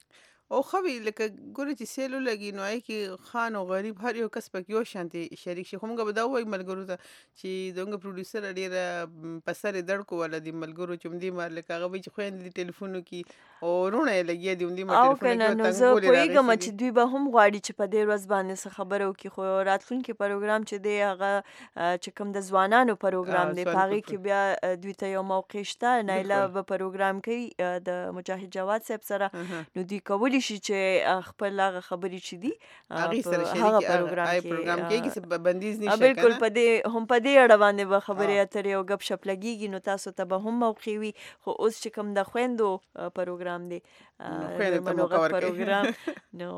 او خوي لکه ګوره چې سیلو لګي نو ای کې خان او غریب هر یو کس پکې یو شانتي شریک شي. خو موږ به دا وایو ملګرو ته چې دغه پروډوسر ډېره په سر دړکو ولا دي ملګرو چې مدي مار لکه هغه چې خويندې ټلیفونو کې او رونه لګي دي مدي مار او ټلیفونو کنه کې نو تنګ زه بولې پوهیږم راغلي چې دوی به هم غواړي چې په دې ورځ باندې څه خبره وکړي، خو راتلونکي پروګرام چې دی هغه چې کوم د ځوانانو پروګرام دی په هغې کې بیا دوی ته یو موقع شته. نایله به پروګرام کوي د مجاهد جواد صاحب سره، نو دوی کولی شي چې خپل هغه خبرې چې دي په هغه پروګرام کې بندیز نشي بالکل په دې هم په دې اړه باندې به خبرې اترې او غپ شپ لګیږي، نو تاسو ته به هم موقع وي. خو اوس چې کوم د خويندو پروګرام دی پروګرام نو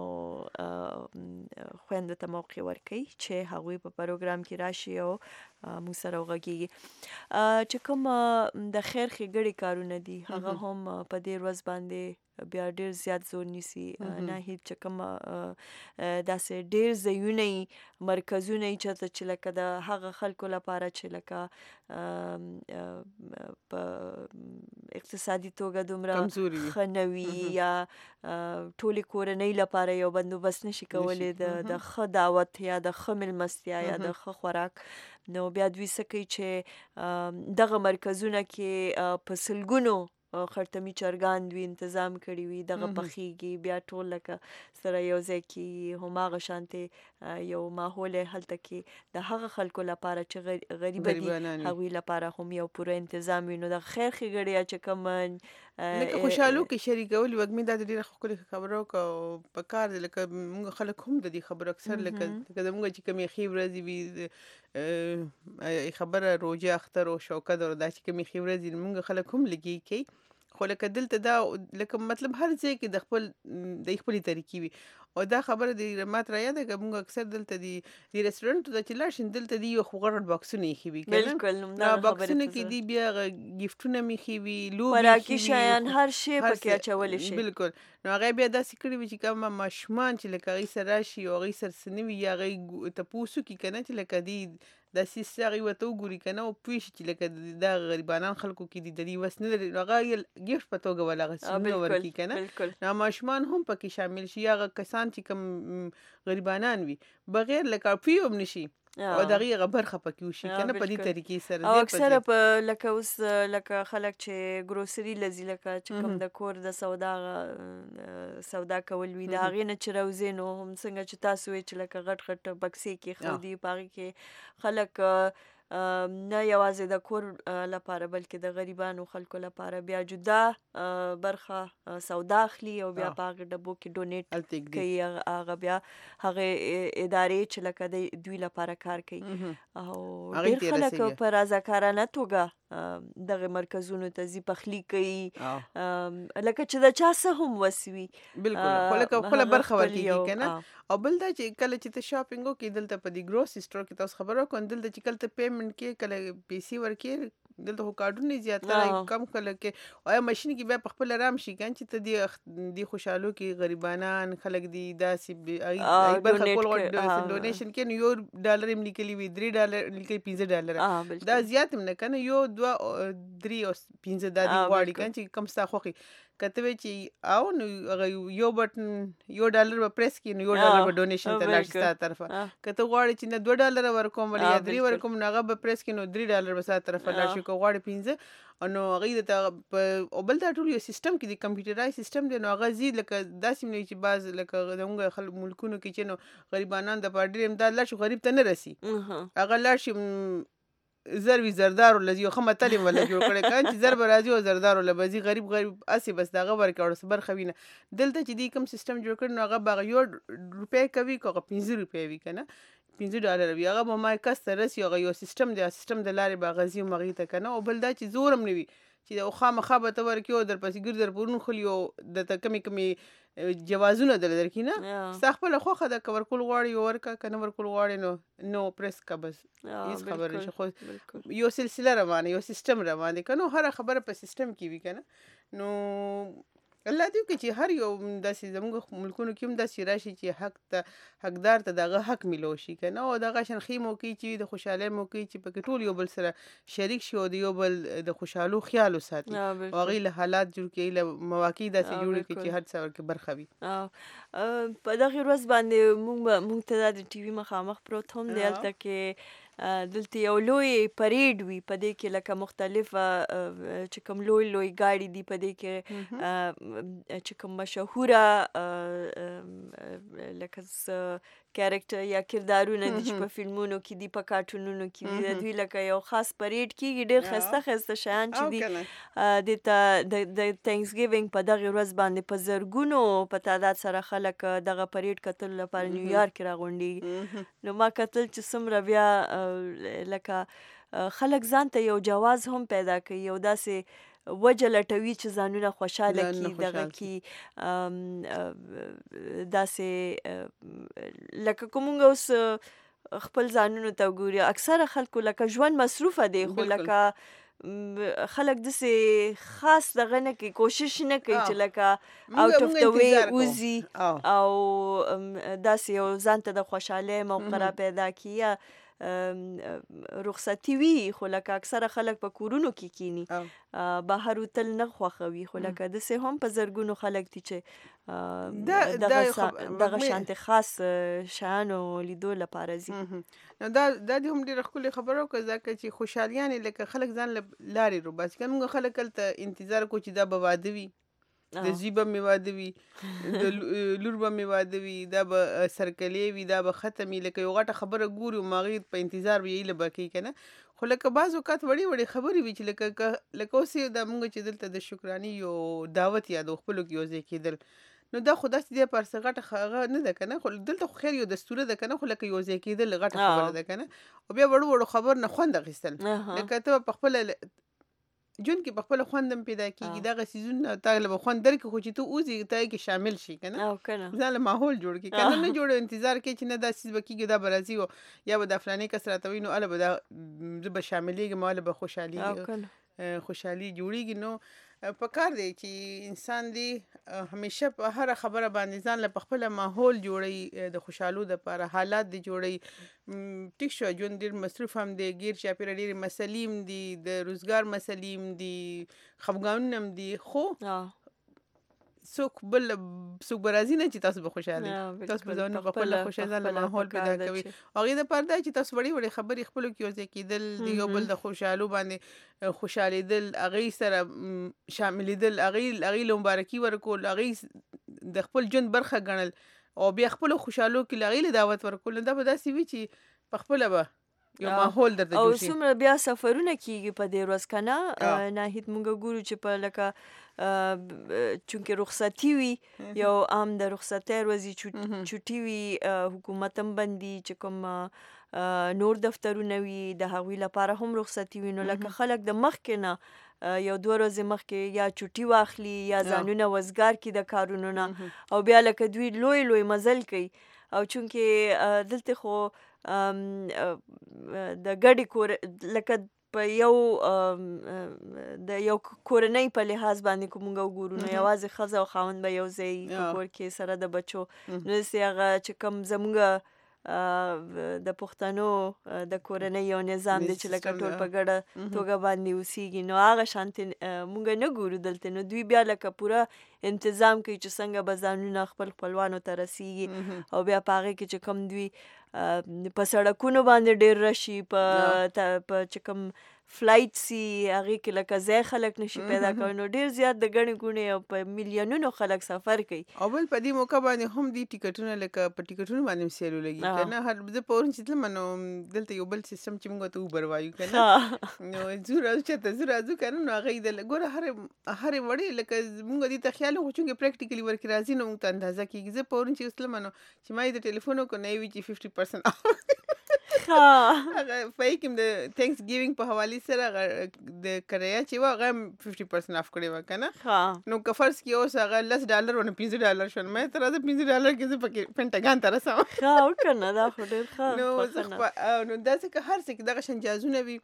خويندو ته موقع ورکړي چې هغوی په پروګرام کې راشي او موږ سره وغږیږي. چې کوم د خیر ښېګړې کارونه دي هغه هم په دې ورځ باندې بیا ډیر زیات زور نیسي. نه هیڅ چې کوم داسې ډیر ځایونه مرکزونه چېرته چې لکه د هغه خلکو لپاره چې لکه په اقتصادي توګه دومره ښه نه وي یا ټولې کورنۍ لپاره یو بندوبست نشي کولی د ښه دعوت یا د ښه مېلمستیا یا د ښه خوراک، نو بیا دوی څه کوي چې دغه مرکزونه کې په سلګونو خرطمي چرګان دوی انتظام کړي وي، دغه پخیږي بیا ټول لکه سره یو ځای کې هماغه شانتې یو ماحول هلته کې د هغه خلکو لپاره چې غریبه دي هغوی لپاره هم یو پوره انتظام وي. نو د خیر ښېګړې چې کوم لکه خوشحالو کې شریکول وږمې دا ډېره ښکلې خبره وکړه په کار دی. لکه موږ خلک هم د دې خبرو اکثر لکه زموږ چې کومې ښې ورځې وي خبره روژه اختر او شوکت او دا چې کومې ښې ورځې موږ خلک هم لګي کوي. خو لکه دلته دا لکه مطلب هر ځای کې د خپلې طریقې وي او دا خبره د ماته را یاده که موږ اکثر دلته د رسټورانټو ته چې لاړ شي دلته د یو غوړ باکسونه ایښي وي بالکل نو باکسونه کې دي بیا ګفټونه مې ایښي وي لوبې خوراکي شیان هر شی پکې اچولی شي. بالکل نو هغې بیا داسې کړي وي چې کومه ماشومان چې لکه هغوی سره راشي او هغوی سره څه نه وي یا هغوی تپوس وکړي که نه چې لکه دې داسې څه هغوی ورته وګوري که نه او پوه شي چې لکه دا غریبانان خلکو کې دي د دې وس نه لري نو هغه ګفټ په توګه ول هغه څیزونه ورکړي که نه نو ماشومان هم پکې شامل شي یا هغه کسان چې کوم غریبانان وي بغیر له کاپي هم نشي او د هغې هغه برخه پکې وشي که نه په دې طریقې سره او اکثره په لکه اوس لکه خلک چې ګروسري لځي لکه چې کوم د کور د سودا کول وي د هغې نه چې راوځي نو هم څنګه چې تاسو وایئ چې لکه غټ غټ بکسې کې ښودي په هغې کې خلک نه یوازې د کور لپاره بلکې د غریبانو خلکو لپاره بیا جدا برخه سودا اخلي او بیا په هغه ډبو کې ډونیټ کوي هغه بیا هغې ادارې چې لکه د دوی لپاره کار کوي او ډېر خلک په رضاکارانه توګه دغه مرکزونو ته ځي پخلي کوي لکه چې د چا څه هم وس وي بالکل خو لکه خپله برخه ورکېږي که نه. او بل دا چې کله چې ته شاپینګ وکړې دلته په دې ګروسري سټور کې تاسو خبره وکړو دلته چې کله ته پیمنټ کې کله پیسې ورکې دلته خو کارډونه زیاتره کم کله کې او ماشین کې بیا په خپل آرام شي کنه چې ته د خوشحالو کې غریبانان خلک دي داسې ای برخه کول ډونیشن کې نو $1 هم لیکلي وي $3 لیکلي $15 دا زیات هم نه کنه یو 2 3 او 15 دا دی غواړي کنه چې کم ستا خوخي کته وی چې او نو یو بټن $1 به پریس کې نو $1 به ډونیشن ته لاړ ستا طرفه کته غواړي چې نه $2 ورکوم ولا یا 3 ورکوم نو هغه به پریس کې نو $3 به ستا طرفه لاړ شي کو غواړي 15 نو هغه د او بل دا ټول یو سیستم کې د کمپیوټرایز سیستم دی نو هغه زی لکه داسې نه چې باز لکه دغه خلک ملکونو کې چې نو غریبانان د پاډر امداد لاړ شي غریب ته نه رسی هغه لاړ شي زروي زردارو لذي خو متلم ولا جوړ کړي کان چې زرب راځي او زردارو لبزي غریب اسی بس دغه ورکړ صبر خوینه دلته چې دی کوم سیستم جوړ کړي نو هغه باغ $1 کوي کوغه $15 وی کنه $15 وی هغه ما کس رسي هغه یو سیستم دی سیستم د لارې باغزي مغی ته کنه او بل دا چې زورم نوي چې خامخا به ته ورکې او در پسې ګرځر پورون خلی او د کمی جوازونه درکې نه ستا خپله خوښه ده که ورکول غواړي ورکه که نه ورکول غواړي نو پرس که بس هېڅ خبره نشي خو یو سلسله روانه یو سیستم روان دی که نو هره خبره په سیستم کې وي که نه نو الله دې وکړي چې هر یو داسې زموږ ملکونو کې هم داسې راشي چې حقدار ته دغه حق میلو شي که نه، او دغه شنخي موقع چې د خوشحالۍ موقع چې پکې ټول یو بل سره شریک شي او د یو بل د خوشحالو خیال وساتي او هغوی له حالات جوړ کړي، له مواقع داسې جوړ کړي چې هر څه ورکې برخه وي. په دغه ورځ باندې موږ ته دا د ټي وي مخامخ پروت هم دی، هلته کې دلته یو لوی پریډ وي، په دې کې لکه مختلفه چې کوم لوی ګاډي دي، په دې کې چې کوم مشهوره لکه کیریکټر یا کردارونه دي چې په فلمونو کې دي، په کارټونونو کې دي، د دوی لکه یو خاص پریډ کېږي، ډېر ښایسته شیان چې دي د تھینکس ګیوینګ په دغه ورځ باندې په زرګونو په تعداد سره خلک دغه پریډ کتلو لپاره نیویارک کې راغونډېږي. نو ما کتل چې څومره بیا لکه خلک ځان ته یو جواز هم پیدا کوي، یو داسې وجه لټوي چې ځانونه خوشحاله کړي، دغه کې داسې لکه که مونږ اوس خپل ځانونو ته وګورو، اکثره خلکو لکه ژوند مصروفه دی، خو لکه خلک داسې خاص دغه نه کوي، کوشش نه کوي چې لکه اوټ اف د وی ووځي او داسې یو ځان ته د خوشحالۍ موقع پیدا کړي یا رخصتي وي. خو لکه اکثره خلک په کورونو کې کینی، بهر وتل نه خوښوي، خو لکه داسې هم په زرګونو خلک دي چې دغه شانتې خاص شیانو لیدو لپاره ځي. نو دا دې هم ډېره ښکلې خبره وکړه، ځکه چې خوشحالیانې لکه خلک ځان له لارې روباسي. که موږ خلک هلته انتظار کوو چې دا به واده وي، د زوی به مې واده وي، د لور به مې واده وي، دا به سرکلې وي، دا به ختم وي، لکه یو غټه خبره ګوري او هغې په انتظار به یې به کوي که نه. خو لکه بعض اوقات وړې خبرې وي چې لکه اوس دا موږ چې دلته د شکرانې یو دعوت یادو خپلو کې یو ځای کېدل، نو دا خو داسې دی پر څه غټه هغه نه ده که نه، خو دلته خو خیر یو دستوره ده که نه، خو لکه یو ځای کېدل غټه خبره ده که نه. او بیا وړو خبر نه خوند اخیستل، لکه ته په خپله ژوند کې په خپله خوند هم پیدا کېږي، دغه څیزونه تا له به خوند درکړي، خو چې ته اوځې ته کې شامل شي که نه، ځان له ماحول جوړ کړي، که نه نه جوړ انتظار کوي چې نه دا څیز به کېږي، دا به راځي یا به دا فلانې کس راته وایي نو هله به دا زه به شاملېږم، هله به خوشحالي جوړېږي. نو پکار دی چې انسان دی همیشه په هره خبره باندې ځان له په خپله ماحول جوړوي، د خوشحالو دپاره حالات دی جوړوي. ټیک شو ژوند ډېر مصروف هم دی، ګیر چاپېره ډېرې مسلې هم دي، د روزګار مسلې هم دي، خفګانونه هم دي، خو څوک به راځي نه چې تاسو به خوشحاله وي، تاسو به ځانونه په خپله خوشحاله ځان له ماحول پیدا کوي. هغې دپاره دا چې تاسو وړې خبرې خپلو کې یو ځای کېدل، د یو بل د خوشحالو باندې خوشحالېدل، هغې سره شاملېدل، هغې له مبارکي ورکول، هغې د خپل ژوند برخه ګڼل او بیا خپلو خوشحالو کې له هغې له دعوت ورکول، دا به داسې وي چې په خپله به یو ماحول درته جوړ شي. او څومره بیا سفرونه کېږي په دې ورځ که نه، ناهید مونږ ګورو چې په لکه چونکې رخصتي وي، یو عام د رخصتۍ ورځې چوټي وي، حکومت هم بندي، چې کوم نور دفترونه وي د هغوی لپاره هم رخصتي وي. نو لکه خلک د مخکې نه یو 2 ورځې مخکې یا چوټي واخلي یا ځانونه وزګار کړي د کارونو نه، او بیا لکه دوی لوی مزل کوي. او چونکې دلته خو د ګډې لکه په یو د یو کورنۍ په لحاظ باندې که مونږ وګورو نو یوازې ښځه او خاوند به یو ځای په کور کې سره د بچو، نو داسې هغه چې کوم زموږ د پښتنو د کورنۍ یو نظام دی چې لکه ټول په ګډه توګه باندې اوسېږي، نو هغه شانتې مونږ نه ګورو دلته. نو دوی بیا لکه پوره انتظام کوي چې څنګه به ځانونه خپل خپلوانو ته رسېږي، او بیا په هغې کې چې کوم دوی په سړکونو باندې ډېر راشي، په چې کوم فلایټ سي هغې کې لکه ځای خلک نشي پیدا کوي، نو ډېر زیات د ګڼې ګوڼې او په میلیونونو خلک سفر کوي. او بل په دې موقع باندې هم دي ټیکټونه لکه په ټیکټونو باندې هم سیل ولګي که نه. زه پرون چې تلم نو دلته یو بل سیسټم چې موږ ورته اوبر وایو که نه، نو ځو راځو چېرته ځو راځو که نه، نو هغې ګوره هرې وړې لکه موږ دې ته خیال وکړو چونکې پریکټیکلي ورکې راځي نو موږ ته اندازه کېږي. زه پرون چې اوس تلم نو چې ما یې د ټلیفون وکړو نه یې وي چې 50% هغه په کې د تھینکس ګیوینګ په حوالې سره د کرایه چې وه هغه هم 50% اف کړې وه که نه. نو که فرض کړي اوس هغه $10 ونه $15 شول، ما ته راځه $15 کې زه پکې پینټاګان ته رسوم. ښه وکړه، دا خو ډېر ښه. نو داسې که هر څه کې دغه شان جازونه وي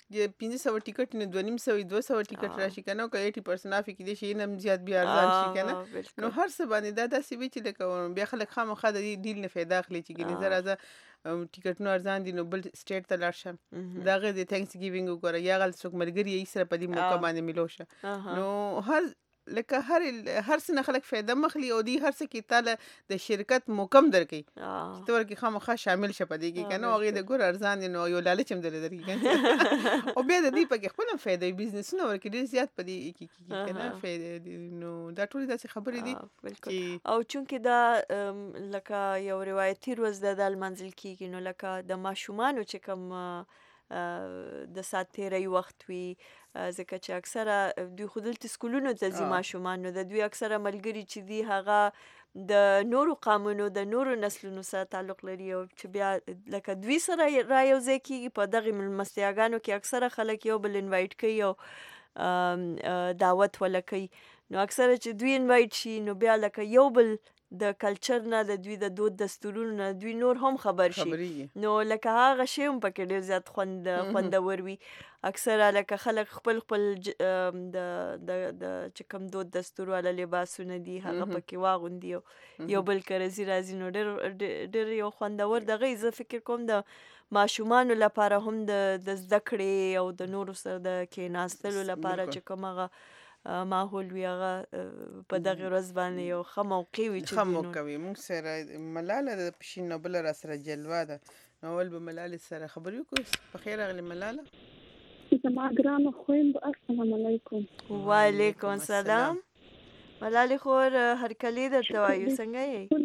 1500 ټیکټ نه 250 ټیکټ راشي کنه او 80% اف کې دي شي نم زیات بیا ارزان شي کنه نو هر څه باندې دا داسې وی چې لکه بیا خلک خامخا د ډیل نه فایده اخلي چې ګینه زره ټیکټ نو ارزان دي نو بل سټیټ ته لاړ شم دا غي د تھینکس گیوینګ وګوره یا غل څوک ملګری یې سره په دې موقع باندې ملوشه نو هر لکه هر څه خلک فایده مخلي او دی هر څه کې تعالی د شرکت موکم درکې چې تور کې خامخا شامل شه پدې کې کنه هغه د ګور ارزان نو یو لالچ هم درکې کنه او بیا د دې په کې خپل فایده بزنس نو ورکې ډیر زیات پدې کې کنه فایده نو دا ټول داسې خبرې دي او چونکه دا لکه یو روایتي روز د منزل کېږي نو لکه د ماشومان چې کوم د سات تیرې وخت وي ځکه چې اکثره دوی خودلته سکولونو ته ځي ماشومان نو د دوی اکثره ملګری چې دی هغه د نورو قومونو د نورو نسلونو سره تعلق لري او چې بیا لکه دوی سره را یو ځای کېږي په دغه مېلمستیاګانو کې اکثره خلک یو بل انوایټ کوي او دعوت ولکوي نو اکثره چې دوی انوایټ شي نو بیا لکه یو بل د کلچر نه د دوی د دود دستورونو نه دوی نور هم خبر شي نو لکه هغه شی هم پکې ډیر زیات خوندور وي اکثره لکه خلک خپل د چې کوم دود دستور والا لباسونه دي هغه پکې واغوندي یو بل کرزي راځي نو ډیر یو خوندور دغه زه فکر کوم د ماشومان لپاره هم د زده کړې او د نورو سره د کېناستلو لپاره چې کوم هغه ماحول وی هغه په دغه ورځ باندې یو ښه موقع وي چې موقع وي موږ سره ملاله د پښین نوبل را سره جلوه ده نو ول به ملاله سره خبرې وکړو په خیر اغلی ملاله زما ګرانو خویندو السلام علیکم وعلیکم السلام ملاله خور هرکلی درته وایو څنګه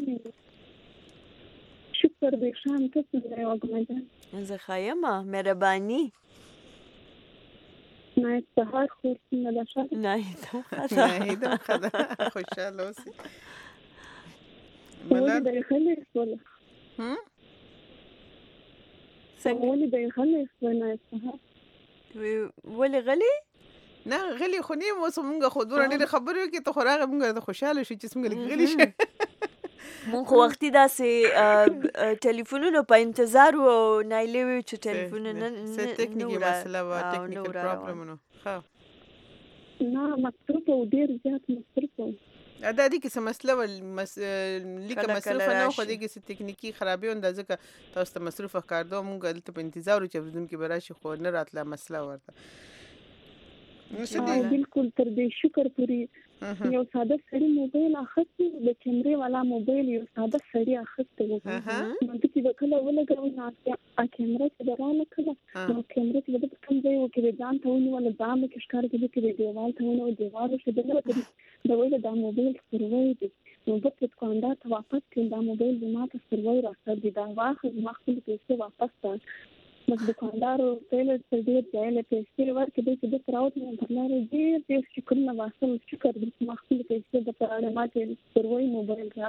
یې شکر دې شام ته څنګه یو ګمجن زه خایم مهرباني نه سهار خور څنګه ده شاده نه دا خدا خوشاله اوسې ملاله دې خلې سوله څنګه دې خلې سوله سهار ولې غلي نه غلي خو نه مو څنګه خو دونه ډېر خبرې کې ته خو راغې موږ د خوشاله شو چې څنګه غلي شي مونږ وختي داسې ټلیفونونو په انتظار او نایلې وی چې ټلیفونونه څه ټکنیکی مسله و ټکنیکل پرابلم نو ها نه مصرف او ډیر زیات مصرف دا دي کې څه مسله لیکه مصرف نه خو دي کې څه ټکنیکی خرابې وند ځکه تاسو ته مصرف کاردو مونږ دلته په انتظار چې ورزم کې براشي خو نه راتله مسله ورته بالکل تر دې شکر پوری یو ساده سړی موبایل اخیستی د کیمرې والا موبایل یو ساده سړی اخیستی و نو د دې کله ولګاو نه کیمرې ته درانه کړه نو کیمرې ته د کوم ځای و کې ځان ته ونیول ځان کې ښکار کړي چې دیوال ته ونیول دیوال شو د ویل دا موبایل سروي دي نو د دکاندار ته واپس کړم دا موبایل ما ته سروي راځي دا واخه ما خپل پیسې واپس کړ بس دکاندار پہلے سے دیر جائے پیسے ورکې دې چې د تراوت نه درلاره ډېر شکر نه واسم شکر دې مخکې پیسې د پراړه ماته سروي موبایل را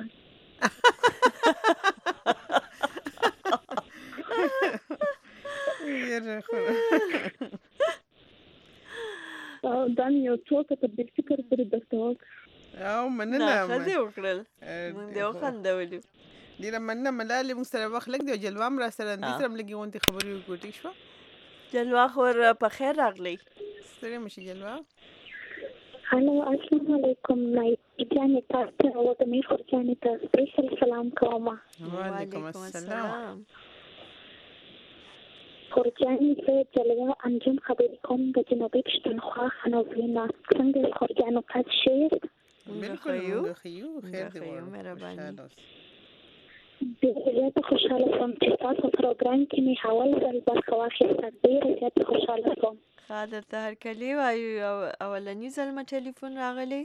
دا یو څوک ته د فکر پر درته او مننه خدای وکړل موږ یو خندولو ډیره مننه ملاله موږ سره وخت لګ دی جلوه را سره د سره لګي وونته خبرې وکړې شو جلوه خور په خیر راغلی ستړي مشي جلوه هلو السلام علیکم نای جانې تاسو او د مې خور جانې تاسو سپیشل سلام کوم وعلیکم السلام خور جانې ته جلوه انجام خبرې کوم د جنوبي پښتونخوا خنوبینا څنګه خور جانو پات شي بالکل خيو خیر دی مهرباني زیاته خوشاله شوم چې تاسو پروګرام کې می حواله ځل برخه واخیسته ډېره زیاته خوشاله شوم خاطر ته هرکلی وایو اولنی ځل ما ټلیفون راغلی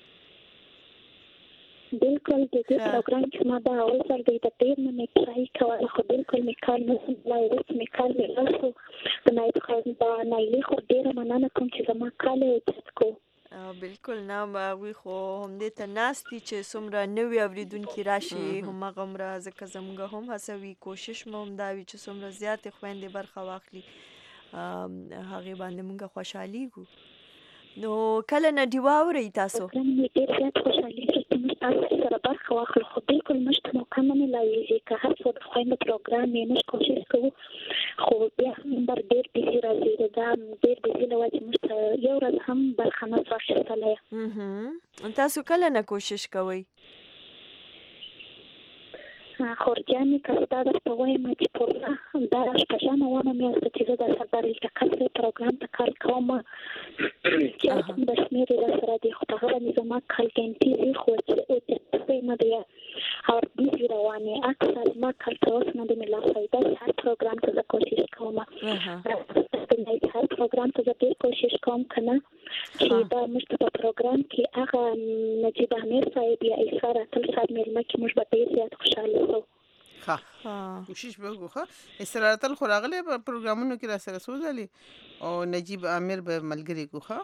بالکل د دې پروګرام کې ما دا اول ځل د ډېر نه ټرای کوله خو بالکل می کار نه سملای اوس می کار نه لاسو د نایت خو دا نایلی خو ډېر مننه کوم چې زما کاله وڅکو بالکل نه وی خو هم دې ته ناستي چې څومره نوې اوریدونکي راشي همغه عمره ځکه زموږ هم هڅوي کوشش مو هم دا وي چې څومره زیاتې خویندې برخه واخلي هغې باندې موږ خوشحالیږو نو کله نه ډیوه اورئ تاسو ډېر زیات خوشحالي چې تاسو سره برخه واخلو خو بالکل موږ ته موقع نه ملایږي که هر څو د خویندو پروګرام یې موږ کوشش کوو خو بیا هم نمبر ډېر بیزي راځي دا ډېر بیزي له وجې موږ ته یو ورځ هم برخه نه سو اخیستلی. تاسو کله نه کوشش کوئ؟ خورجانې که ستا درته وایم چې پوره دا شپږمه اومه میاشت ده چې زه د سردار التقاط پروګرام ته کار کوم چې اوس هم د شمېر یې راسره دي خو په هغه باندې زما کالګنټي دي خو چې نه دی او بیزي روانې اکثر زما کال ته اوس نه دی مې لاسوي داسې هر پروګرام ته زه کوشش کوم هر پروګرام ته زه ډېر کوشش کوم که نه چې دا موږ ته په پروګرام کې هغه نجیب امیر صاحب یا عیسی راتل صاحب مېلمه کې موږ به ډېر زیات خوشحاله شو. کوشش به وکړو. ښه استراتل خو راغلی په پروګرامونو کې را سره څو ځلې او نجیب امیر به ملګري کو. ښه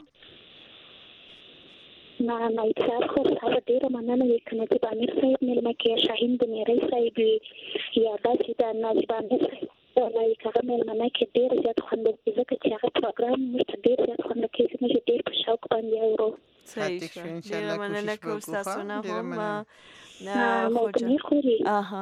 نه اتصال خو سره ډېره مننه وي که نجیب امیر صاحب مېلمه کې شاهین بنیری صاحب وي یا داسې د نجیب امیر صاحب والله که هغه مېلمنه کې ډېر زیات خوند وکړي ځکه چې هغه پروګرام موږ ته ډېر زیات خوند وکړي چې موږ ډېر په شوق باندې اورو. صحیح شو. ډېره مننه کوم ستاسو نه هم وږمې خوري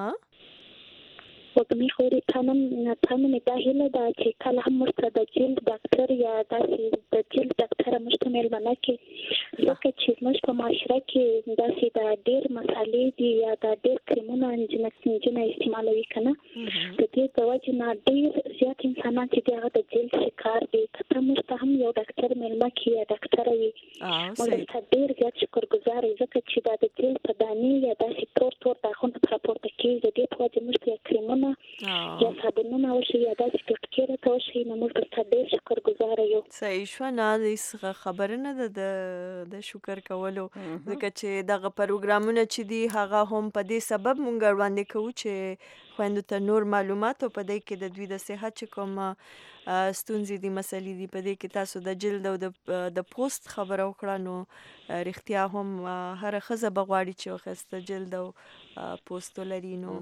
وږمې خوري تا نه مې دا هیله ده چې کله هم موږ ته د جلد ډاکټر یا داسې د جلد ډاکټره موږ ته مېلمنه کړي ځکه چې موږ په معاشره کې داسې د ډېر مسالې دي یا د ډېر کرمونه نجونه استعمالوي که نه د دې د وجې نه ډېر زیات انسانان چې دي هغه د جلد شکار دي که ته موږ ته هم یو ډاکټر مېلمه کړي یا ډاکټره وي موږ ته ډېر زیات شکرګزار یو ځکه چې دا د جلد په دانې یا داسې تور داغونه راپورته کېږي د دې په وجې موږ ته یا کرمونه یا صابونونه وشي یا داسې ټوټکې راته وشي نو موږ درته ډېر شکرګزاره یو. صحیح شوه. نه هېڅ خبره نه ده د شکر کولو ځکه چې دغه پروګرامونه چې دي هغه هم په دې سبب مونږ وړاندې کوو چې خویندو ته نور معلومات او په دې کې د دوی د صحت چې کوم ستونزې دي مسلې دي په دې کې تاسو د جلد او د پوست خبره وکړه نو رښتیا هم هره ښځه به غواړي چې ښایسته جلد او پوست ولري نو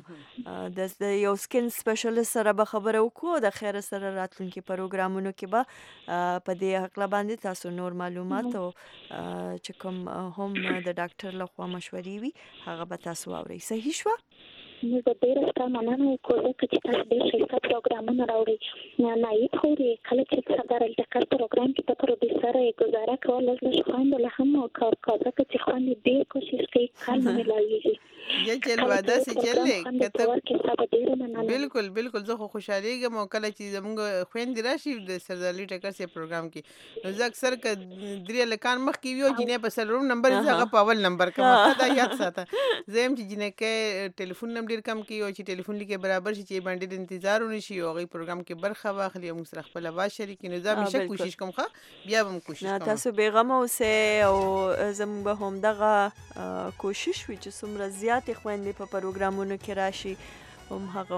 د یو سکن سپیشلیست سره به خبره وکړو د خیره سره راتلونکي پروګرامونو کې به په دې هکله باندې تاسو نور معلومات او چې کوم هم د ډاکټر لخوا مشورې وي هغه به تاسو واورئ. صحیح شوه؟ موږ به ډېره ستا مننه وکړو ځکه چې تاسو ډېر ښایسته پروګرامونه راوړئ. نایب خورې کله چې سردار التقاط پروګرام کې ته پروډیوسره یې ګزاره کوه لږ لږ خویندو له هم کار کوه ځکه چې خویندې ډېر کوشش کوي کار نه ملایږي. یا چل داسې چلې کته بالکل زه خو خوشحالېږم او کله چې زموږ خویندې راشي د سردار علي ټکر صاحب پروګرام کې نو زه اکثر که درې هلکان مخکې وي او جینۍ په څلورم نمبر زه هغه په اول نمبر کوم. دا یاد ساته. زه یم چې جینۍ ټلیفون هم ډېر کم کوي او چې ټلیفون لیکې برابر شي چې باندې د انتظار ونه شي او هغوی پروګرام کې برخه واخلي او موږ سره خپل اواز شریک کړي. نو زه همیشه کوشش کوم بیا به هم کوشش کوم. تاسو بېغمه اوسئ او زموږ به همدغه کوشش وي چې څومره زیاتې خویندې په پروګرامونو کې راشي هم هغه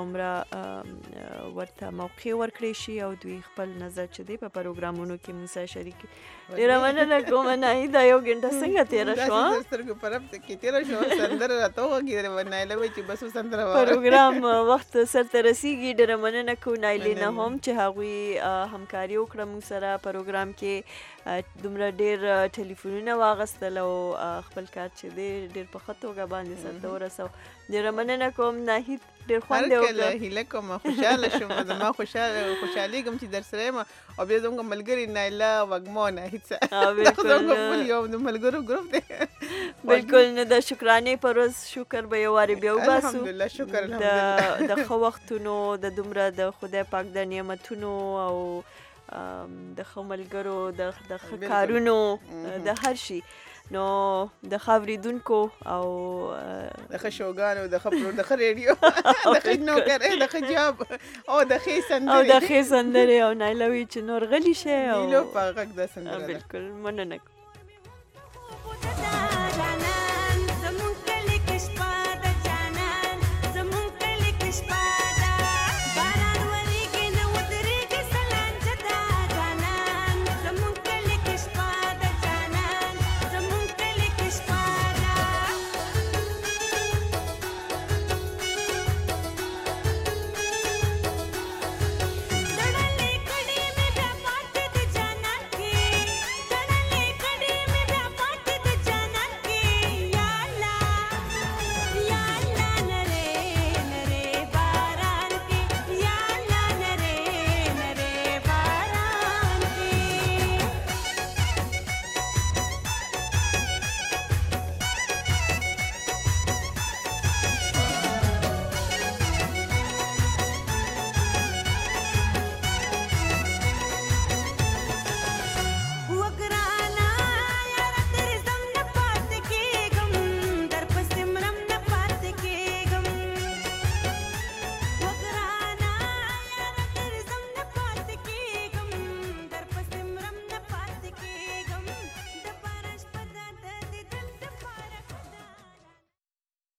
عمره ورته موقع ورکړی شي او دوی خپل نظر چې دی په پروګرامونو کې موږ سره شریک کړي. ډېره مننه کوم ناهیده یو ګنټه څنګه تېره شوه؟ داسې سترګو په رپ کې تېره شوه سندره راته وغږېده نایله وایي چې بس سندره ووایه. پروګرام وخت سرته رسیږي. ډېره مننه کوو نایلې نه هم چې هغوی همکاري وکړه موږ سره پروګرام کې دومره ډېر ټلیفونونه واغستل او خپل کار چې دی ډېر په ښه توګه باندې سرته ورسو. ډېره مننه کوم ناهید. ډېر خوند یې وکړه. هیله کوم خوشحاله شوم زما خوشحالېږم چې در سره یم او بیا زموږ ملګري نایله وږمه او ناهید بالکل یو د ملګرو ګروپ دی. بالکل نو د شکرانې په ورځ شکر به یو وارې بیا وباسو. الحمدلله شکر الحمدلله د ښه وختونو د دومره د خدای پاک د نعمتونو او د ښه ملګرو د ښه کارونو د هر شي نو د ښه اورېدونکو او د ښه شوګانو د ښه ریډیو د ښه نوکرۍ د ښه جاب او د ښې سندرې او نایله وایي چې نور غلي شي نیلو په غږ د سندره. بالکل مننه.